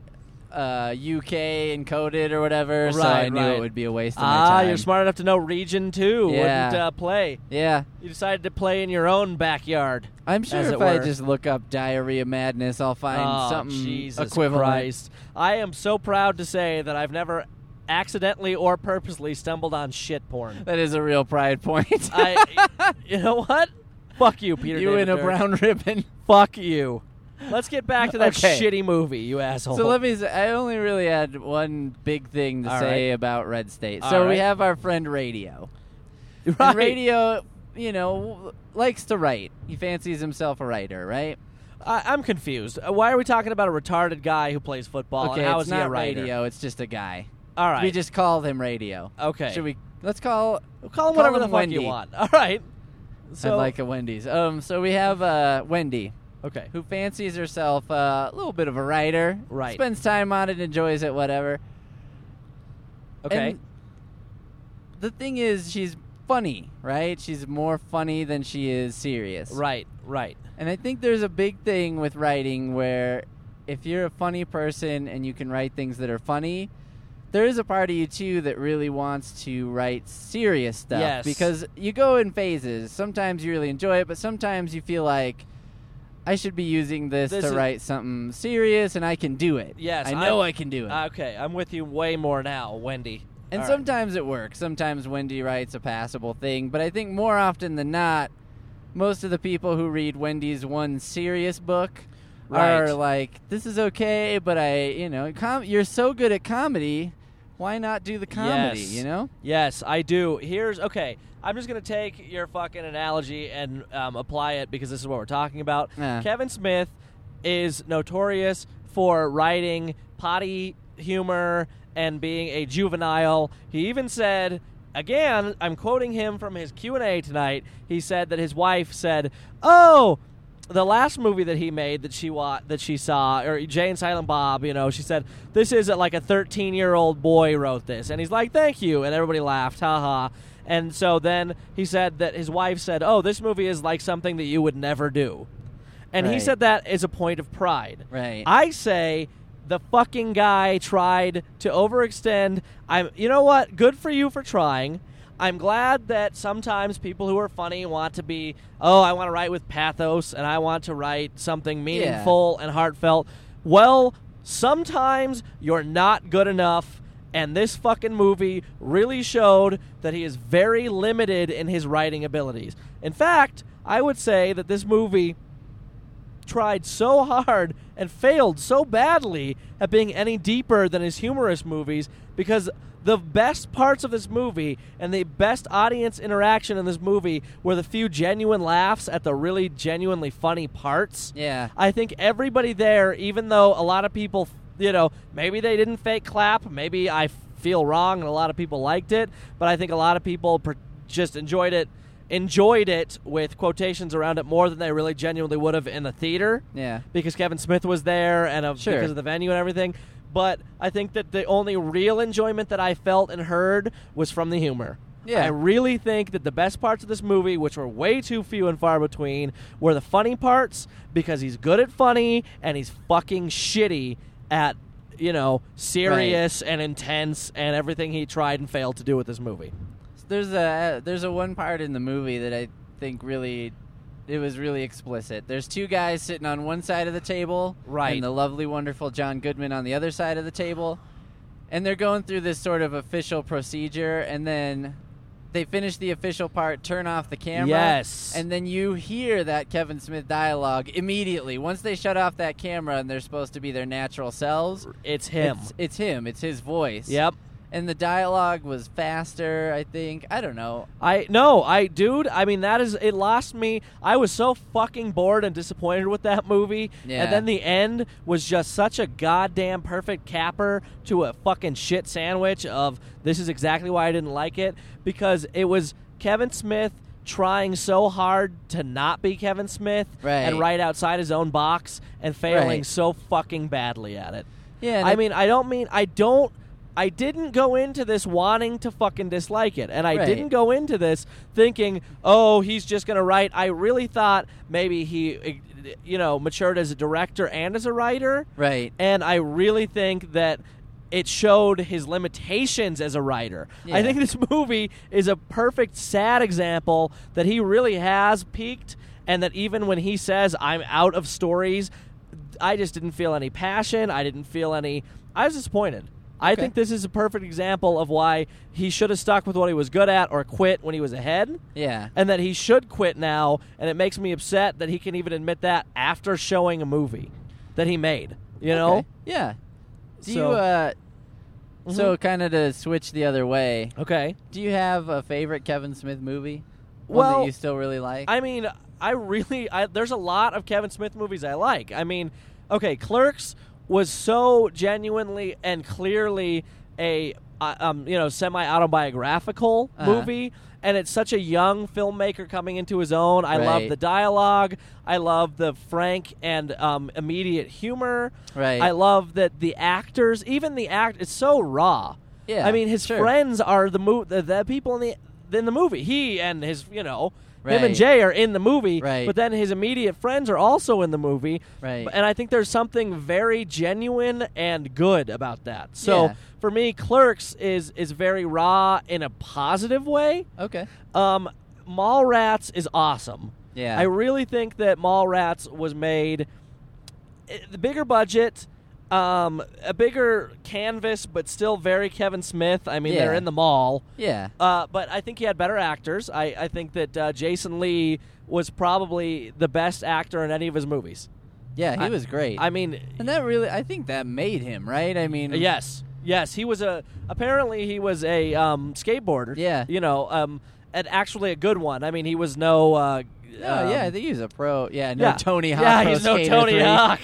S2: UK encoded or whatever, so I knew it would be a waste of my time.
S1: You're smart enough to know Region 2 wouldn't play.
S2: Yeah.
S1: You decided to play in your own backyard.
S2: I'm sure if I just look up Diarrhea Madness, I'll find something
S1: Jesus
S2: equivalent.
S1: Christ. I am so proud to say that I've never accidentally or purposely stumbled on shit porn.
S2: That is a real pride point.
S1: You know what? Fuck you, Peter.
S2: You in a brown ribbon.
S1: Fuck you. Let's get back to that
S2: Okay.
S1: shitty movie, you asshole.
S2: So I only really had one big thing to say about Red State. So we have our friend Radio.
S1: Right.
S2: And Radio, likes to write. He fancies himself a writer, right?
S1: I'm confused. Why are we talking about a retarded guy who plays football?
S2: Okay,
S1: and how
S2: it's
S1: is he a
S2: not
S1: writer?
S2: Radio. It's just a guy.
S1: All right.
S2: We just called him Radio.
S1: Okay.
S2: Should we? Let's call
S1: him whatever the fuck
S2: Wendy.
S1: you want. All right. So,
S2: I'd like a Wendy's. So we have Wendy,
S1: okay,
S2: who fancies herself a little bit of a writer.
S1: Right.
S2: Spends time on it, enjoys it, whatever.
S1: Okay.
S2: And the thing is, she's funny, right? She's more funny than she is serious.
S1: Right.
S2: And I think there's a big thing with writing where if you're a funny person and you can write things that are funny, there is a part of you, too, that really wants to write serious stuff.
S1: Yes.
S2: Because you go in phases. Sometimes you really enjoy it, but sometimes you feel like, I should be using this to write something serious, and I can do it.
S1: Yes.
S2: I know I can do it.
S1: Okay, I'm with you way more now, Wendy.
S2: And sometimes it works. Sometimes Wendy writes a passable thing. But I think more often than not, most of the people who read Wendy's one serious book are like, this is okay, but you're so good at comedy, why not do the comedy,
S1: Yes, I do. I'm just going to take your fucking analogy and apply it because this is what we're talking about. Kevin Smith is notorious for writing potty humor and being a juvenile. He even said, again, I'm quoting him from his Q&A tonight, he said that his wife said, the last movie that he made that she saw, or Jay and Silent Bob, she said, this is like a 13-year-old boy wrote this. And he's like, thank you. And everybody laughed, ha. And so then he said that his wife said, this movie is like something that you would never do. And he said that is a point of pride.
S2: Right.
S1: I say the fucking guy tried to overextend. You know what? Good for you for trying. I'm glad that sometimes people who are funny want to be, I want to write with pathos and I want to write something meaningful and heartfelt. Well, sometimes you're not good enough, and this fucking movie really showed that he is very limited in his writing abilities. In fact, I would say that this movie tried so hard and failed so badly at being any deeper than his humorous movies because the best parts of this movie and the best audience interaction in this movie were the few genuine laughs at the really genuinely funny parts.
S2: Yeah.
S1: I think everybody there, even though a lot of people, maybe they didn't fake clap, maybe I feel wrong and a lot of people liked it, but I think a lot of people just enjoyed it with quotations around it more than they really genuinely would have in the theater.
S2: Yeah. Because
S1: Kevin Smith was there and because of the venue and everything. But I think that the only real enjoyment that I felt and heard was from the humor.
S2: Yeah.
S1: I really think that the best parts of this movie, which were way too few and far between, were the funny parts because he's good at funny and he's fucking shitty at, serious and intense and everything he tried and failed to do with this movie.
S2: There's a one part in the movie that I think it was really explicit. There's two guys sitting on one side of the table,
S1: right,
S2: and the lovely, wonderful John Goodman on the other side of the table, and they're going through this sort of official procedure, and then they finish the official part, turn off the camera,
S1: yes,
S2: and then you hear that Kevin Smith dialogue immediately. Once they shut off that camera and they're supposed to be their natural selves,
S1: it's him.
S2: It's him. It's his voice.
S1: Yep.
S2: And the dialogue was faster, I think. I don't know.
S1: Dude, I mean, it lost me. I was so fucking bored and disappointed with that movie.
S2: Yeah.
S1: And then the end was just such a goddamn perfect capper to a fucking shit sandwich of this is exactly why I didn't like it. Because it was Kevin Smith trying so hard to not be Kevin Smith and right outside his own box and failing so fucking badly at it.
S2: Yeah.
S1: I didn't go into this wanting to fucking dislike it, and I didn't go into this thinking, oh, he's just going to write. I really thought maybe he, matured as a director and as a writer.
S2: Right.
S1: And I really think that it showed his limitations as a writer.
S2: Yeah.
S1: I think this movie is a perfect sad example that he really has peaked, and that even when he says, I'm out of stories, I just didn't feel any passion. I was disappointed. I think this is a perfect example of why he should have stuck with what he was good at or quit when he was ahead.
S2: Yeah.
S1: And that he should quit now, and it makes me upset that he can even admit that after showing a movie that he made, you know?
S2: Yeah. So kind of to switch the other way.
S1: Okay.
S2: Do you have a favorite Kevin Smith movie?
S1: One
S2: that you still really like?
S1: I mean, there's a lot of Kevin Smith movies I like. I mean, okay, Clerks was so genuinely and clearly a semi-autobiographical movie, and it's such a young filmmaker coming into his own. I love the dialogue. I love the frank and immediate humor.
S2: Right.
S1: I love that the actors, even the it's so raw.
S2: Yeah.
S1: I mean, his friends are the people in the movie. He and his, him and Jay are in the movie, but then his immediate friends are also in the movie.
S2: Right.
S1: And I think there's something very genuine and good about that. So for me, Clerks is very raw in a positive way.
S2: Okay.
S1: Mallrats is awesome.
S2: Yeah.
S1: I really think that Mallrats was made the bigger budget, a bigger canvas, but still very Kevin Smith. I mean, they're in the mall.
S2: Yeah.
S1: But I think he had better actors. I think that Jason Lee was probably the best actor in any of his movies.
S2: Yeah, he was great.
S1: I mean,
S2: and I think that made him, right? I mean,
S1: yes, he was apparently he was a skateboarder.
S2: Yeah.
S1: And actually a good one. I mean, he was no.
S2: I think he was a pro. Yeah, Tony Hawk.
S1: Yeah, he's no Tony
S2: 3.
S1: Hawk.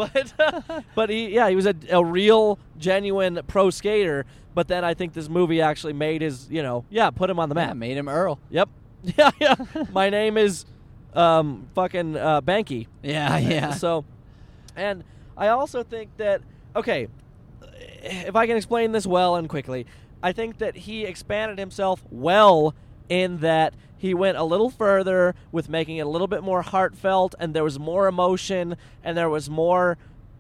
S1: But he was a real, genuine pro skater. But then I think this movie actually made his, put him on the map.
S2: Yeah, made him Earl.
S1: Yep. Yeah. My name is fucking Banky.
S2: Yeah.
S1: So, and I also think that, okay, if I can explain this well and quickly, I think that he expanded himself well in that he went a little further with making it a little bit more heartfelt, and there was more emotion, and there was more,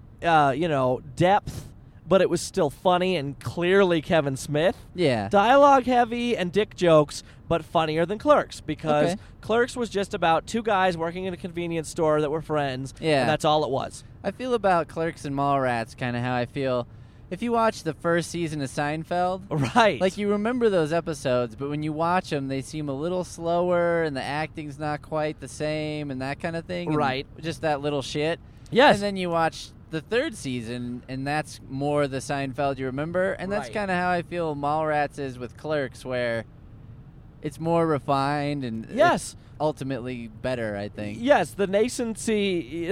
S1: depth, but it was still funny and clearly Kevin Smith.
S2: Yeah.
S1: Dialogue heavy and dick jokes, but funnier than Clerks, because Clerks was just about two guys working in a convenience store that were friends, and that's all it was.
S2: I feel about Clerks and Mallrats kind of how I feel if you watch the first season of Seinfeld.
S1: Right.
S2: Like, you remember those episodes, but when you watch them, they seem a little slower, and the acting's not quite the same, and that kind of thing.
S1: Right.
S2: Just that little shit.
S1: Yes.
S2: And then you watch the third season, and that's more the Seinfeld you remember, and that's kind of how I feel Mallrats is with Clerks, where it's more refined and it's ultimately better, I think.
S1: Yes, the nascency,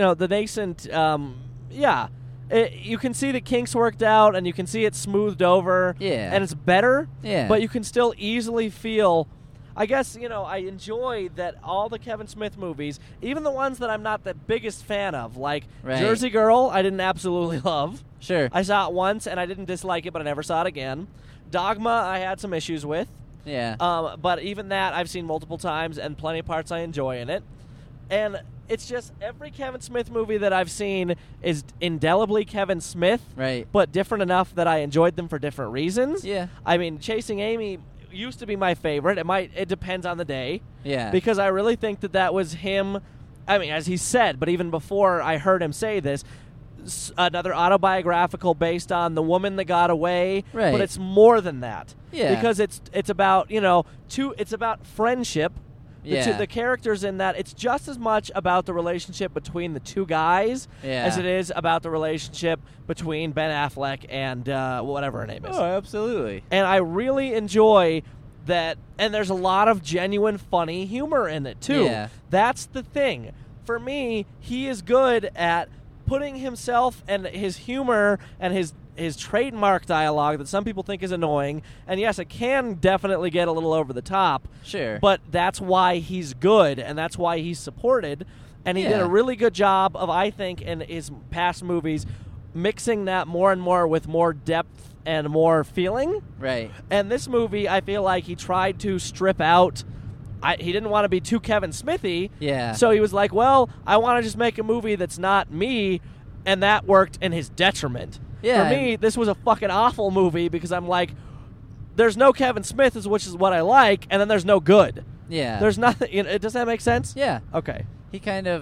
S1: you can see the kinks worked out, and you can see it smoothed over, and it's better, but you can still easily feel, I guess, I enjoy that all the Kevin Smith movies, even the ones that I'm not the biggest fan of, like Jersey Girl, I didn't absolutely love.
S2: Sure.
S1: I saw it once, and I didn't dislike it, but I never saw it again. Dogma, I had some issues with.
S2: Yeah.
S1: But even that, I've seen multiple times, and plenty of parts I enjoy in it. And it's just every Kevin Smith movie that I've seen is indelibly Kevin Smith, but different enough that I enjoyed them for different reasons.
S2: Yeah.
S1: I mean, Chasing Amy used to be my favorite. It depends on the day.
S2: Yeah.
S1: Because I really think that was him, I mean, as he said, but even before I heard him say this, another autobiographical based on the woman that got away,
S2: right.
S1: But it's more than that.
S2: Yeah.
S1: Because it's about, it's about friendship The characters in that, it's just as much about the relationship between the two guys as it is about the relationship between Ben Affleck and whatever her name is.
S2: Oh, absolutely.
S1: And I really enjoy that, and there's a lot of genuine funny humor in it too.
S2: Yeah.
S1: That's the thing. For me, he is good at putting himself and his humor and his trademark dialogue that some people think is annoying, and yes, it can definitely get a little over the top.
S2: Sure.
S1: But that's why he's good, and that's why he's supported, and he did a really good job of, I think, in his past movies, mixing that more and more with more depth and more feeling.
S2: Right.
S1: And this movie, I feel like he tried to strip out. He didn't want to be too Kevin Smithy.
S2: Yeah.
S1: So he was like, well, I want to just make a movie that's not me, and that worked in his detriment.
S2: Yeah.
S1: For me, this was a fucking awful movie because I'm like, there's no Kevin Smith, which is what I like, and then there's no good.
S2: Yeah.
S1: There's nothing. Does that make sense?
S2: Yeah.
S1: Okay.
S2: He kind of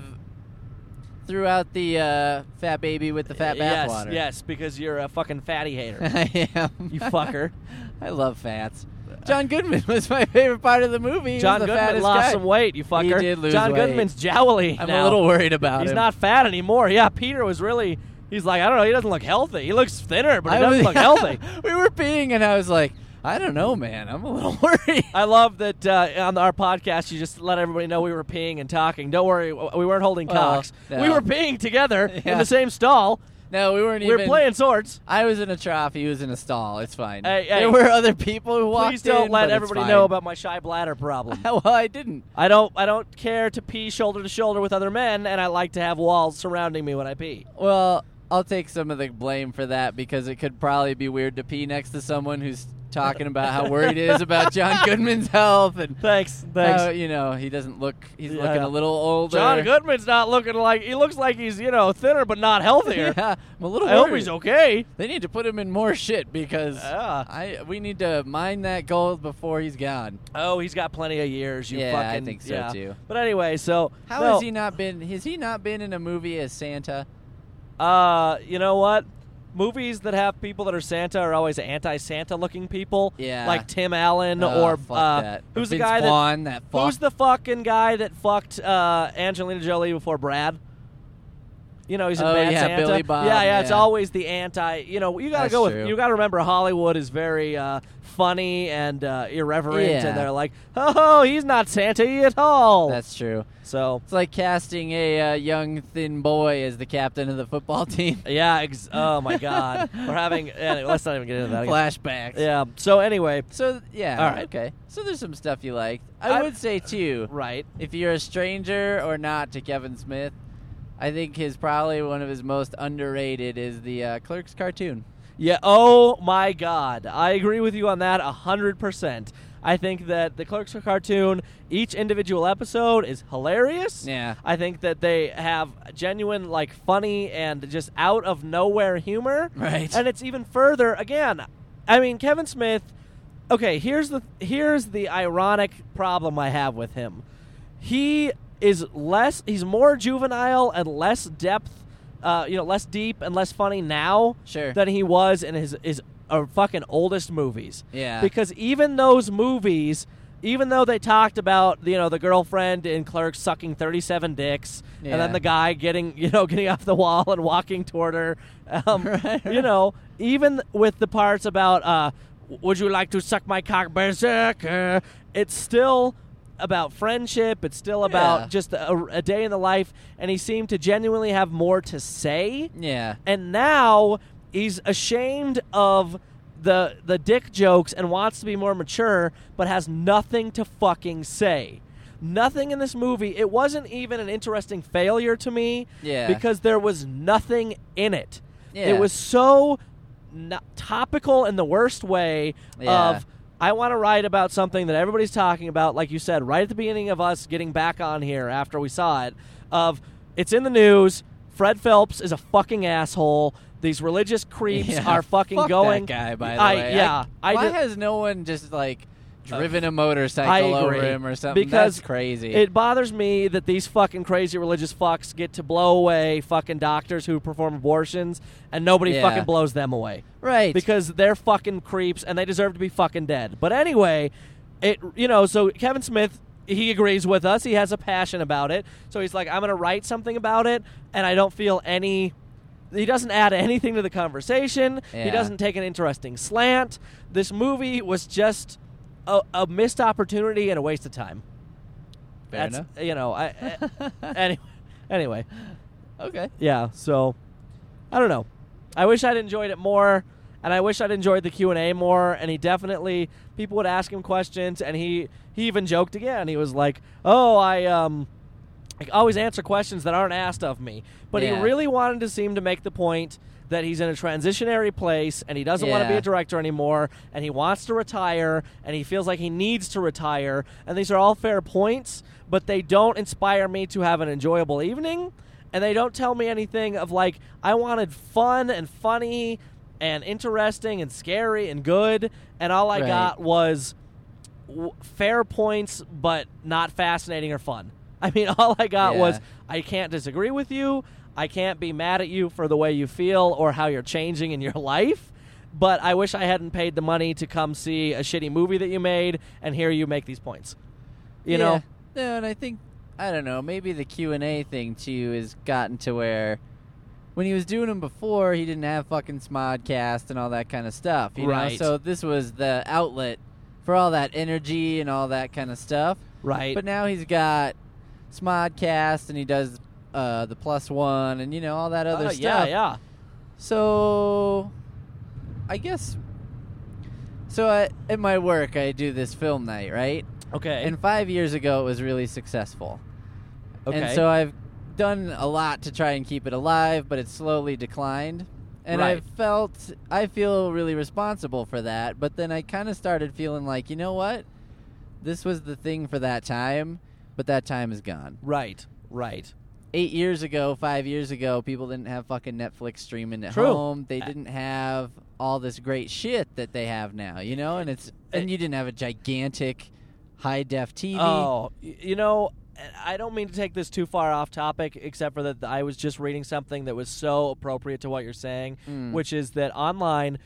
S2: threw out the fat baby with the fat bathwater.
S1: Yes, because you're a fucking fatty hater.
S2: I am.
S1: You fucker.
S2: I love fats. John Goodman was my favorite part of the movie.
S1: John Goodman lost some weight, you fucker.
S2: He did lose
S1: John
S2: weight.
S1: Goodman's jowly
S2: I'm
S1: now.
S2: a little worried about him.
S1: He's not fat anymore. Yeah, Peter was really... He's like, I don't know, he doesn't look healthy. He looks thinner, but he doesn't look healthy.
S2: We were peeing, and I was like, I don't know, man. I'm a little worried.
S1: I love that on our podcast you just let everybody know we were peeing and talking. Don't worry, we weren't holding cocks.
S2: No.
S1: We were peeing together in the same stall.
S2: No, we weren't
S1: We were playing swords.
S2: I was in a trough. He was in a stall. It's fine.
S1: Hey,
S2: there were other people who walked in.
S1: Please don't let
S2: but
S1: everybody
S2: it's
S1: know
S2: fine.
S1: about my shy bladder problem.
S2: Well, I didn't.
S1: I don't care to pee shoulder to shoulder with other men, and I like to have walls surrounding me when I pee.
S2: Well, I'll take some of the blame for that because it could probably be weird to pee next to someone who's talking about how worried he is about John Goodman's health and
S1: thanks.
S2: how, he doesn't look. He's looking a little older.
S1: John Goodman's not looking like he looks like he's thinner but not healthier.
S2: Yeah, I'm a little
S1: I
S2: worried.
S1: hope he's okay.
S2: They need to put him in more shit because we need to mine that gold before he's gone.
S1: Oh, he's got plenty of years.
S2: I think so too.
S1: But anyway, so
S2: has he not been? Has he not been in a movie as Santa?
S1: You know what? Movies that have people that are Santa are always anti-Santa looking people.
S2: Yeah.
S1: Like Tim Allen
S2: or
S1: who's the
S2: Vince
S1: guy
S2: Vaughn,
S1: who's the fucking guy that fucked Angelina Jolie before Brad? He's in Bad Santa.
S2: Billy Bob.
S1: Yeah, it's always the anti. You gotta go with.
S2: True.
S1: You gotta remember, Hollywood is very funny and irreverent, and they're like, "Oh, he's not Santa at all."
S2: That's true.
S1: So
S2: it's like casting a young thin boy as the captain of the football team.
S1: Yeah. Oh my God, we're having. Let's not even get into that again.
S2: Flashbacks.
S1: Yeah. So anyway.
S2: So yeah.
S1: All right.
S2: Okay. So there's some stuff you liked. I would say too.
S1: Right.
S2: If you're a stranger or not to Kevin Smith, I think probably one of his most underrated is the Clerks cartoon.
S1: Yeah. Oh my God, I agree with you on that 100%. I think that the Clerks cartoon, each individual episode is hilarious.
S2: Yeah.
S1: I think that they have genuine, funny and just out of nowhere humor.
S2: Right.
S1: And it's even further. Again, I mean, Kevin Smith. Okay, here's the ironic problem I have with him. He's more juvenile and less depth, less deep and less funny now than he was in his fucking oldest movies.
S2: Yeah.
S1: Because even those movies, even though they talked about, the girlfriend in Clerks sucking 37 dicks, and then the guy getting off the wall and walking toward her, even with the parts about, would you like to suck my cock, berserker? It's still about friendship. It's still about just a day in the life, and he seemed to genuinely have more to say.
S2: Yeah.
S1: And now he's ashamed of the dick jokes and wants to be more mature, but has nothing to fucking say. Nothing in this movie. It wasn't even an interesting failure to me because there was nothing in it.
S2: Yeah.
S1: It was so topical in the worst way of, I want to write about something that everybody's talking about, like you said, right at the beginning of us getting back on here after we saw it, of it's in the news, Fred Phelps is a fucking asshole, these religious creeps are fucking
S2: fuck
S1: going...
S2: that guy, by the way. Why has no one just, driven a motorcycle over him or something?
S1: Because
S2: that's crazy.
S1: It bothers me that these fucking crazy religious fucks get to blow away fucking doctors who perform abortions, and nobody fucking blows them away.
S2: Right.
S1: Because they're fucking creeps, and they deserve to be fucking dead. But anyway, so Kevin Smith he agrees with us. He has a passion about it. So he's like, I'm going to write something about it, and I don't feel any... He doesn't add anything to the conversation.
S2: Yeah.
S1: He doesn't take an interesting slant. This movie was just a missed opportunity and a waste of time.
S2: Fair enough.
S1: You know, anyway.
S2: Okay.
S1: Yeah, so, I don't know. I wish I'd enjoyed it more, and I wish I'd enjoyed the Q&A more, and he definitely... People would ask him questions, and he even joked again. He was like, oh, I always answer questions that aren't asked of me. But he really wanted to seem to make the point that he's in a transitionary place and he doesn't want to be a director anymore and he wants to retire and he feels like he needs to retire. And these are all fair points, but they don't inspire me to have an enjoyable evening. And they don't tell me anything of like, I wanted fun and funny and interesting and scary and good. And all I got was fair points, but not fascinating or fun. I mean, all I got was, I can't disagree with you. I can't be mad at you for the way you feel or how you're changing in your life. But I wish I hadn't paid the money to come see a shitty movie that you made and hear you make these points. You know?
S2: No, and I think, I don't know, maybe the Q&A thing, too, has gotten to where when he was doing them before, he didn't have fucking Smodcast and all that kind of stuff. You know? So this was the outlet for all that energy and all that kind of stuff.
S1: Right.
S2: But now he's got Smodcast and he does the Plus One and, you know, all that other stuff.
S1: Yeah.
S2: So, I guess... So, at my work, I do this film night, right?
S1: Okay.
S2: And 5 years ago, it was really successful.
S1: Okay.
S2: And so I've done a lot to try and keep it alive, but it's slowly declined. And I feel really responsible for that. But then I kind of started feeling like, you know what? This was the thing for that time, but that time is gone.
S1: Right.
S2: 8 years ago, 5 years ago, people didn't have fucking Netflix streaming at home. They didn't have all this great shit that they have now, you know? And you didn't have a gigantic high-def TV.
S1: Oh, you know, I don't mean to take this too far off topic, except for that I was just reading something that was so appropriate to what you're saying, which is that online...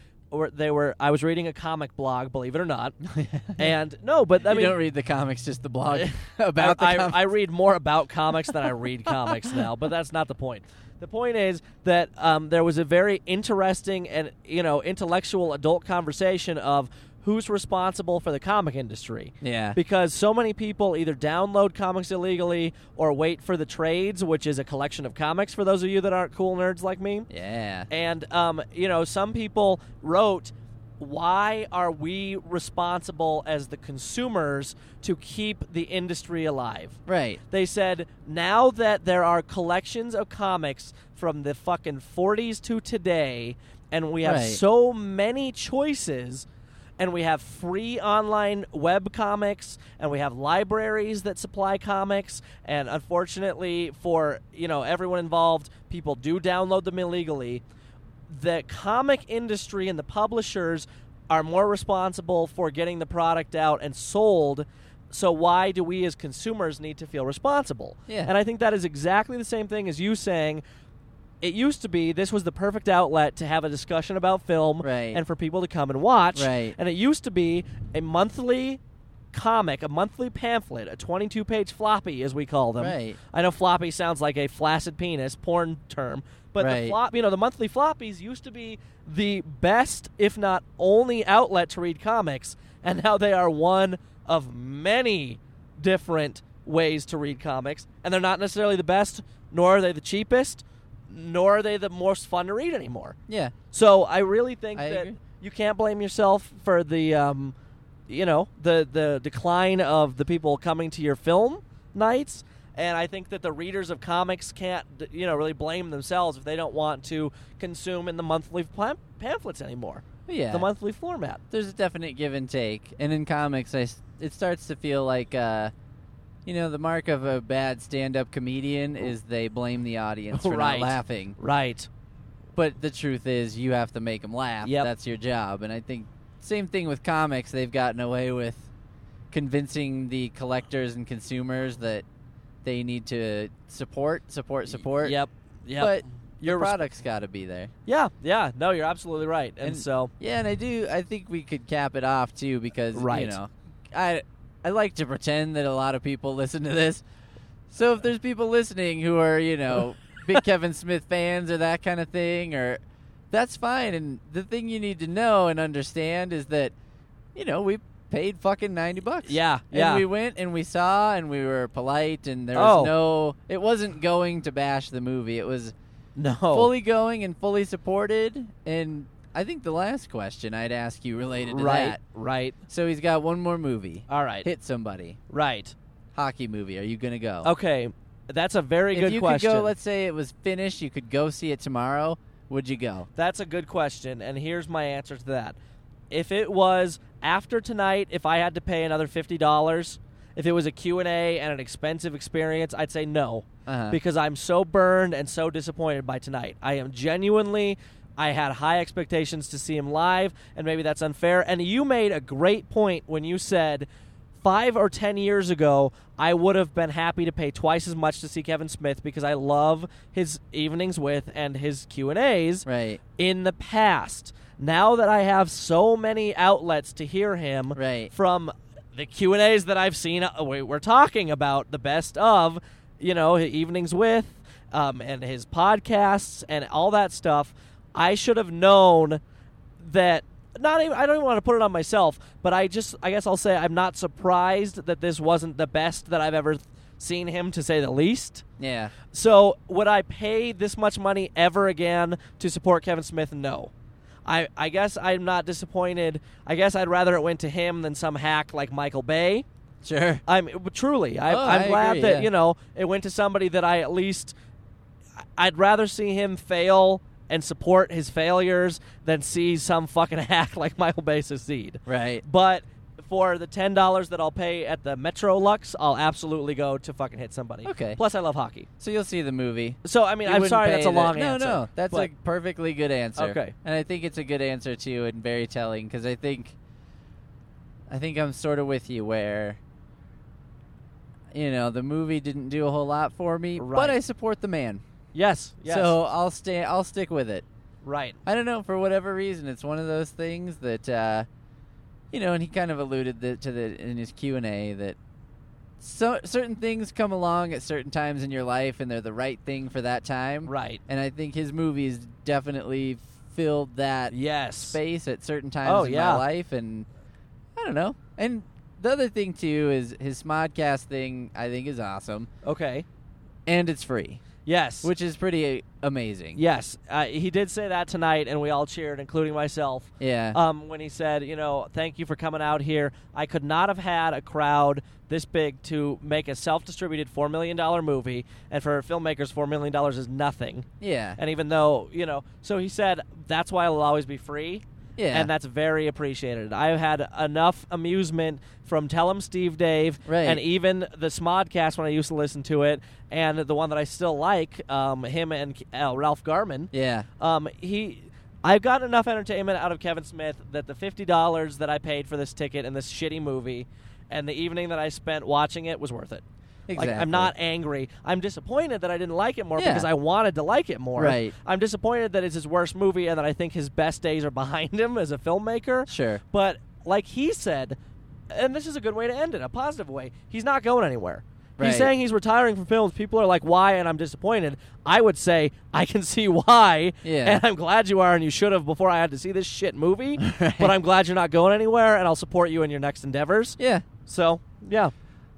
S1: I was reading a comic blog, believe it or not, and no, but I mean,
S2: you don't read the comics, just the blog about the comics.
S1: I read more about comics than I read comics now, but that's not the point. The point is that there was a very interesting and intellectual adult conversation of who's responsible for the comic industry.
S2: Yeah.
S1: Because so many people either download comics illegally or wait for the trades, which is a collection of comics for those of you that aren't cool nerds like me.
S2: Yeah.
S1: And, some people wrote, why are we responsible as the consumers to keep the industry alive?
S2: Right.
S1: They said, now that there are collections of comics from the fucking 40s to today, and we have so many choices... And we have free online web comics, and we have libraries that supply comics. And unfortunately, for everyone involved, people do download them illegally. The comic industry and the publishers are more responsible for getting the product out and sold. So why do we as consumers need to feel responsible?
S2: Yeah.
S1: And I think that is exactly the same thing as you saying. It used to be this was the perfect outlet to have a discussion about film and for people to come and watch.
S2: Right.
S1: And it used to be a monthly comic, a monthly pamphlet, a 22-page floppy, as we call them.
S2: Right.
S1: I know floppy sounds like a flaccid penis, porn term. But the monthly floppies used to be the best, if not only, outlet to read comics. And now they are one of many different ways to read comics. And they're not necessarily the best, nor are they the cheapest, nor are they the most fun to read anymore.
S2: Yeah.
S1: So I really think that
S2: agree.
S1: You can't blame yourself for the, the decline of the people coming to your film nights. And I think that the readers of comics can't, really blame themselves if they don't want to consume in the monthly pamphlets anymore.
S2: Yeah.
S1: The monthly format.
S2: There's a definite give and take. And in comics, it starts to feel like... the mark of a bad stand-up comedian is they blame the audience for not laughing.
S1: Right.
S2: But the truth is, you have to make them laugh.
S1: Yep.
S2: That's your job. And I think same thing with comics. They've gotten away with convincing the collectors and consumers that they need to support.
S1: Yep.
S2: But your product's got to be there.
S1: Yeah. No, you're absolutely right. And so...
S2: Yeah, and I think we could cap it off, too, because, I like to pretend that a lot of people listen to this. So if there's people listening who are, big Kevin Smith fans or that kind of thing, or that's fine. And the thing you need to know and understand is that, we paid fucking $90.
S1: Yeah.
S2: And we went and we saw and we were polite and there was it wasn't going to bash the movie. It was fully going and fully supported. And I think the last question I'd ask you related to that.
S1: Right.
S2: So he's got one more movie.
S1: All right.
S2: Hit somebody.
S1: Right.
S2: Hockey movie. Are you going to go?
S1: Okay. That's a very good question.
S2: If you could go, let's say it was finished, you could go see it tomorrow, would you go?
S1: That's a good question, and here's my answer to that. If it was after tonight, if I had to pay another $50, if it was a Q&A and an expensive experience, I'd say no, because I'm so burned and so disappointed by tonight. I am genuinely... I had high expectations to see him live, and maybe that's unfair. And you made a great point when you said 5 or 10 years ago, I would have been happy to pay twice as much to see Kevin Smith because I love his evenings with and his Q&As in the past. Now that I have so many outlets to hear him from the Q&As that I've seen, we're talking about the best of, evenings with and his podcasts and all that stuff. I should have known that I don't even want to put it on myself, but I guess I'll say I'm not surprised that this wasn't the best that I've ever seen him, to say the least.
S2: Yeah.
S1: So would I pay this much money ever again to support Kevin Smith? No. I guess I'm not disappointed. I guess I'd rather it went to him than some hack like Michael Bay.
S2: Sure.
S1: I'm glad
S2: agree,
S1: that, it went to somebody that I'd rather see him fail and support his failures than see some fucking hack like Michael Bay succeed.
S2: Right.
S1: But for the $10 that I'll pay at the Metro Lux, I'll absolutely go to fucking hit somebody.
S2: Okay.
S1: Plus, I love hockey.
S2: So you'll see the movie.
S1: So, I mean, I'm sorry that's a long answer.
S2: No, that's a perfectly good answer.
S1: Okay.
S2: And I think it's a good answer, too, and very telling, because I think I'm sort of with you where, the movie didn't do a whole lot for me, but I support the man.
S1: Yes.
S2: So I'll stick with it.
S1: Right.
S2: I don't know, for whatever reason, it's one of those things that, and he kind of alluded in his Q&A that certain things come along at certain times in your life, and they're the right thing for that time.
S1: Right.
S2: And I think his movies definitely filled that space at certain times in my life, and I don't know. And the other thing, too, is his Smodcast thing I think is awesome.
S1: Okay.
S2: And it's free.
S1: Yes.
S2: Which is pretty amazing.
S1: Yes. He did say that tonight, and we all cheered, including myself.
S2: Yeah.
S1: When he said, thank you for coming out here. I could not have had a crowd this big to make a self-distributed $4 million movie, and for filmmakers, $4 million is nothing.
S2: Yeah.
S1: And even though, so he said, that's why it'll always be free.
S2: Yeah.
S1: And that's very appreciated. I've had enough amusement from Tell 'em Steve Dave and even the Smodcast when I used to listen to it, and the one that I still like, him and Ralph Garman.
S2: Yeah.
S1: I've gotten enough entertainment out of Kevin Smith that the $50 that I paid for this ticket and this shitty movie and the evening that I spent watching it was worth it.
S2: Exactly.
S1: I'm not angry. I'm disappointed that I didn't like it more because I wanted to like it more.
S2: Right.
S1: I'm disappointed that it's his worst movie and that I think his best days are behind him as a filmmaker.
S2: Sure.
S1: But like he said, and this is a good way to end it, a positive way, he's not going anywhere.
S2: Right.
S1: He's saying he's retiring from films. People are like, why? And I'm disappointed. I would say, I can see why.
S2: Yeah.
S1: And I'm glad you are, and you should have before I had to see this shit movie. But I'm glad you're not going anywhere, and I'll support you in your next endeavors.
S2: Yeah.
S1: So, yeah.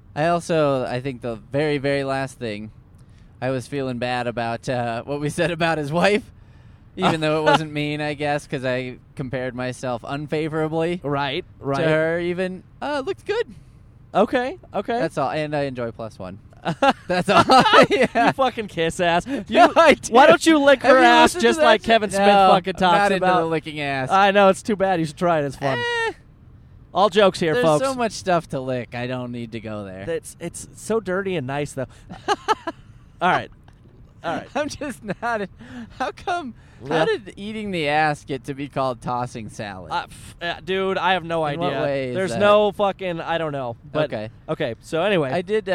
S2: I think the very, very last thing, I was feeling bad about what we said about his wife, even though it wasn't mean, I guess, because I compared myself unfavorably
S1: Right.
S2: to her even. Looked good.
S1: Okay.
S2: That's all. And I enjoy +1. That's all. Yeah.
S1: You fucking kiss ass.
S2: I do.
S1: Why don't you lick her ass just like Kevin Smith fucking talks
S2: I'm not
S1: about?
S2: into the licking ass.
S1: I know, it's too bad. You should try it. It's fun. All jokes here,
S2: There's
S1: folks.
S2: so much stuff to lick. I don't need to go there.
S1: It's so dirty and nice, though. All right.
S2: I'm just not. How come?
S1: Yeah.
S2: How did eating the ass get to be called tossing salad?
S1: Dude, I have no idea.
S2: what way is
S1: There's
S2: that?
S1: no fucking. I don't know. But,
S2: Okay.
S1: Okay. So anyway,
S2: I did.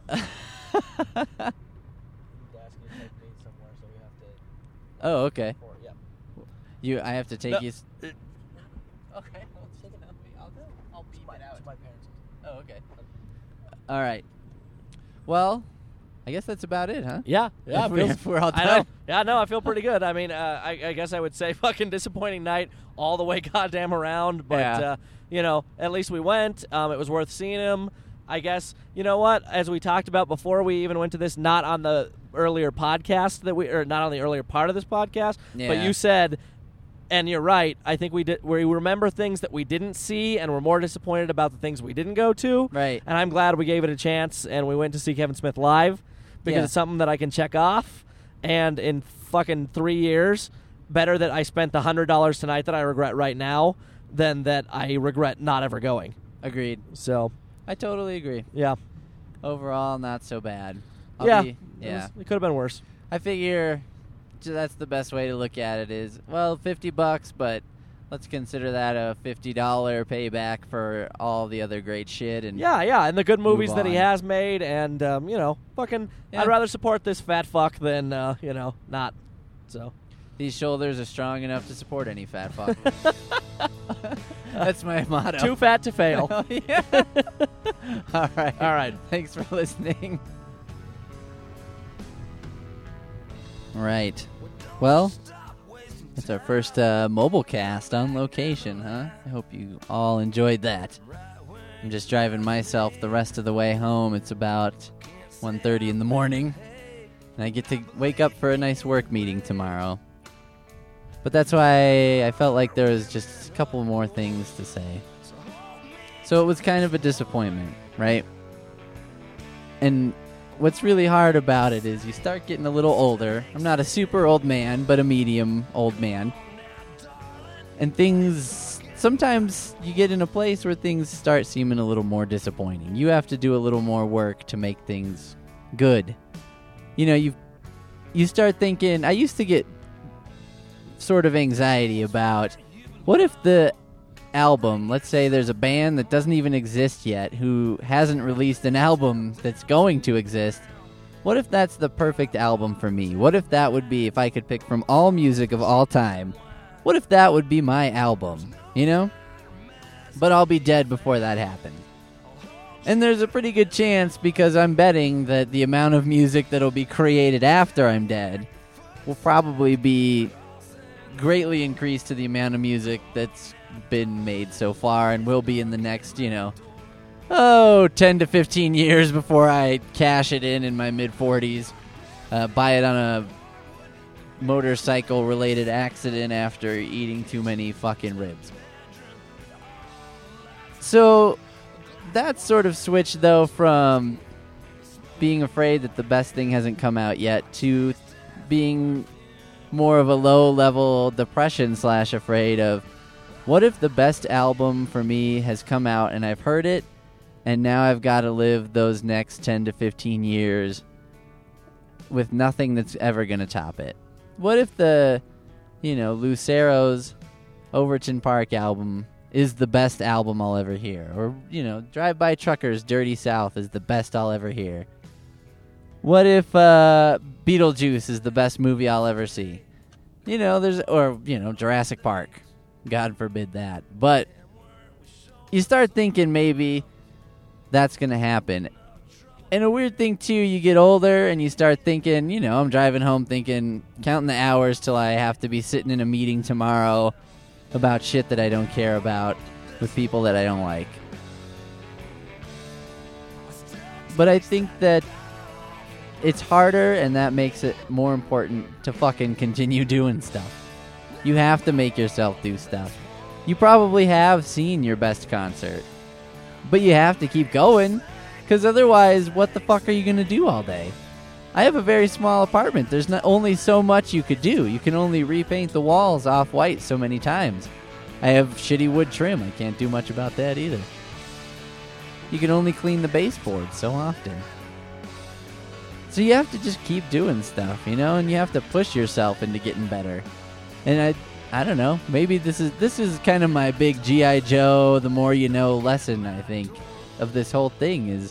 S2: Oh, okay. I have to take
S1: No.
S2: you. Okay. I'll beep it out. Oh, Oh, okay. All right. Well, I guess that's about it, huh?
S1: Yeah.
S2: We're all done.
S1: I feel pretty good. I mean, I guess I would say fucking disappointing night all the way goddamn around. But, at least we went. It was worth seeing him. I guess, you know what? As we talked about before we even went to this, not on the earlier podcast not on the earlier part of this podcast, but you said, and you're right, I think we remember things that we didn't see and we're more disappointed about the things we didn't go to.
S2: Right.
S1: And I'm glad we gave it a chance and we went to see Kevin Smith live because it's something that I can check off. And in fucking 3 years, better that I spent the $100 tonight that I regret right now than that I regret not ever going.
S2: Agreed.
S1: So
S2: I totally agree.
S1: Yeah.
S2: Overall, not so bad.
S1: It could have been worse.
S2: I figure that's the best way to look at it is, well, $50, but let's consider that a $50 payback for all the other great shit. And
S1: and the good movies that he has made, and I'd rather support this fat fuck than not. So
S2: these shoulders are strong enough to support any fat fuck. That's my motto.
S1: Too fat to fail.
S2: All right. Thanks for listening. All right. Well, it's our first mobile cast on location, huh? I hope you all enjoyed that. I'm just driving myself the rest of the way home. It's about 1:30 in the morning, and I get to wake up for a nice work meeting tomorrow. But that's why I felt like there was just a couple more things to say. So it was kind of a disappointment, right? And what's really hard about it is you start getting a little older. I'm not a super old man, but a medium old man. And things, sometimes you get in a place where things start seeming a little more disappointing. You have to do a little more work to make things good. You start thinking, I used to get sort of anxiety about, what if the album, let's say there's a band that doesn't even exist yet who hasn't released an album that's going to exist, what if that's the perfect album for me? What if that would be, if I could pick from all music of all time, what if that would be my album, But I'll be dead before that happened. And there's a pretty good chance, because I'm betting that the amount of music that'll be created after I'm dead will probably be greatly increased to the amount of music that's been made so far and will be in the next, 10 to 15 years before I cash it in my mid-40s, buy it on a motorcycle-related accident after eating too many fucking ribs. So that sort of switched, though, from being afraid that the best thing hasn't come out yet to being more of a low-level depression / afraid of, what if the best album for me has come out and I've heard it, and now I've got to live those next 10 to 15 years with nothing that's ever going to top it? What if the, Lucero's Overton Park album is the best album I'll ever hear? Or, Drive By Truckers' Dirty South is the best I'll ever hear? What if Beetlejuice is the best movie I'll ever see? Jurassic Park. God forbid that. But you start thinking maybe that's going to happen. And a weird thing, too, you get older and you start thinking, I'm driving home thinking, counting the hours till I have to be sitting in a meeting tomorrow about shit that I don't care about with people that I don't like. But I think that it's harder, and that makes it more important to fucking continue doing stuff. You have to make yourself do stuff. You probably have seen your best concert, but you have to keep going, because otherwise, what the fuck are you going to do all day? I have a very small apartment. There's not only so much you could do. You can only repaint the walls off-white so many times. I have shitty wood trim. I can't do much about that either. You can only clean the baseboards so often. So you have to just keep doing stuff, and you have to push yourself into getting better. And I don't know, maybe this is kind of my big G.I. Joe, the more you know lesson, I think, of this whole thing is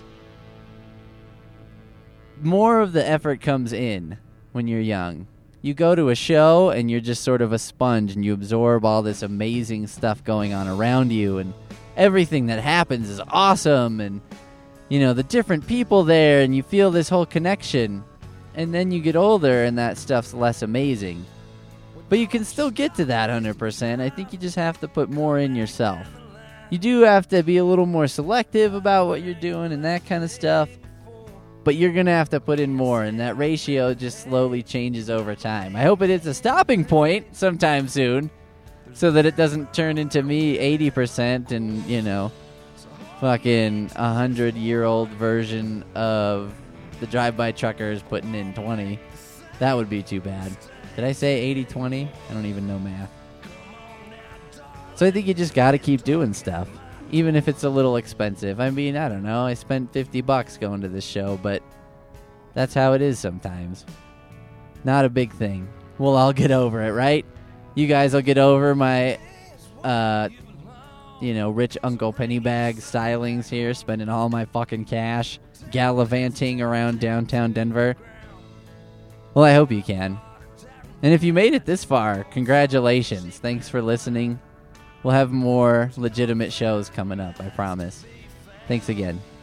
S2: more of the effort comes in when you're young. You go to a show and you're just sort of a sponge and you absorb all this amazing stuff going on around you, and everything that happens is awesome, and the different people there, and you feel this whole connection. And then you get older and that stuff's less amazing. But you can still get to that 100%. I think you just have to put more in yourself. You do have to be a little more selective about what you're doing and that kind of stuff. But you're going to have to put in more, and that ratio just slowly changes over time. I hope it hits a stopping point sometime soon so that it doesn't turn into me 80% and, fucking 100-year-old version of the drive-by truckers putting in 20. That would be too bad. Did I say 80-20? I don't even know math. So I think you just got to keep doing stuff, even if it's a little expensive. I mean, I don't know. I spent $50 going to this show, but that's how it is sometimes. Not a big thing. We'll all get over it, right? You guys will get over my, rich Uncle Pennybag stylings here, spending all my fucking cash, gallivanting around downtown Denver. Well, I hope you can. And if you made it this far, congratulations. Thanks for listening. We'll have more legitimate shows coming up, I promise. Thanks again.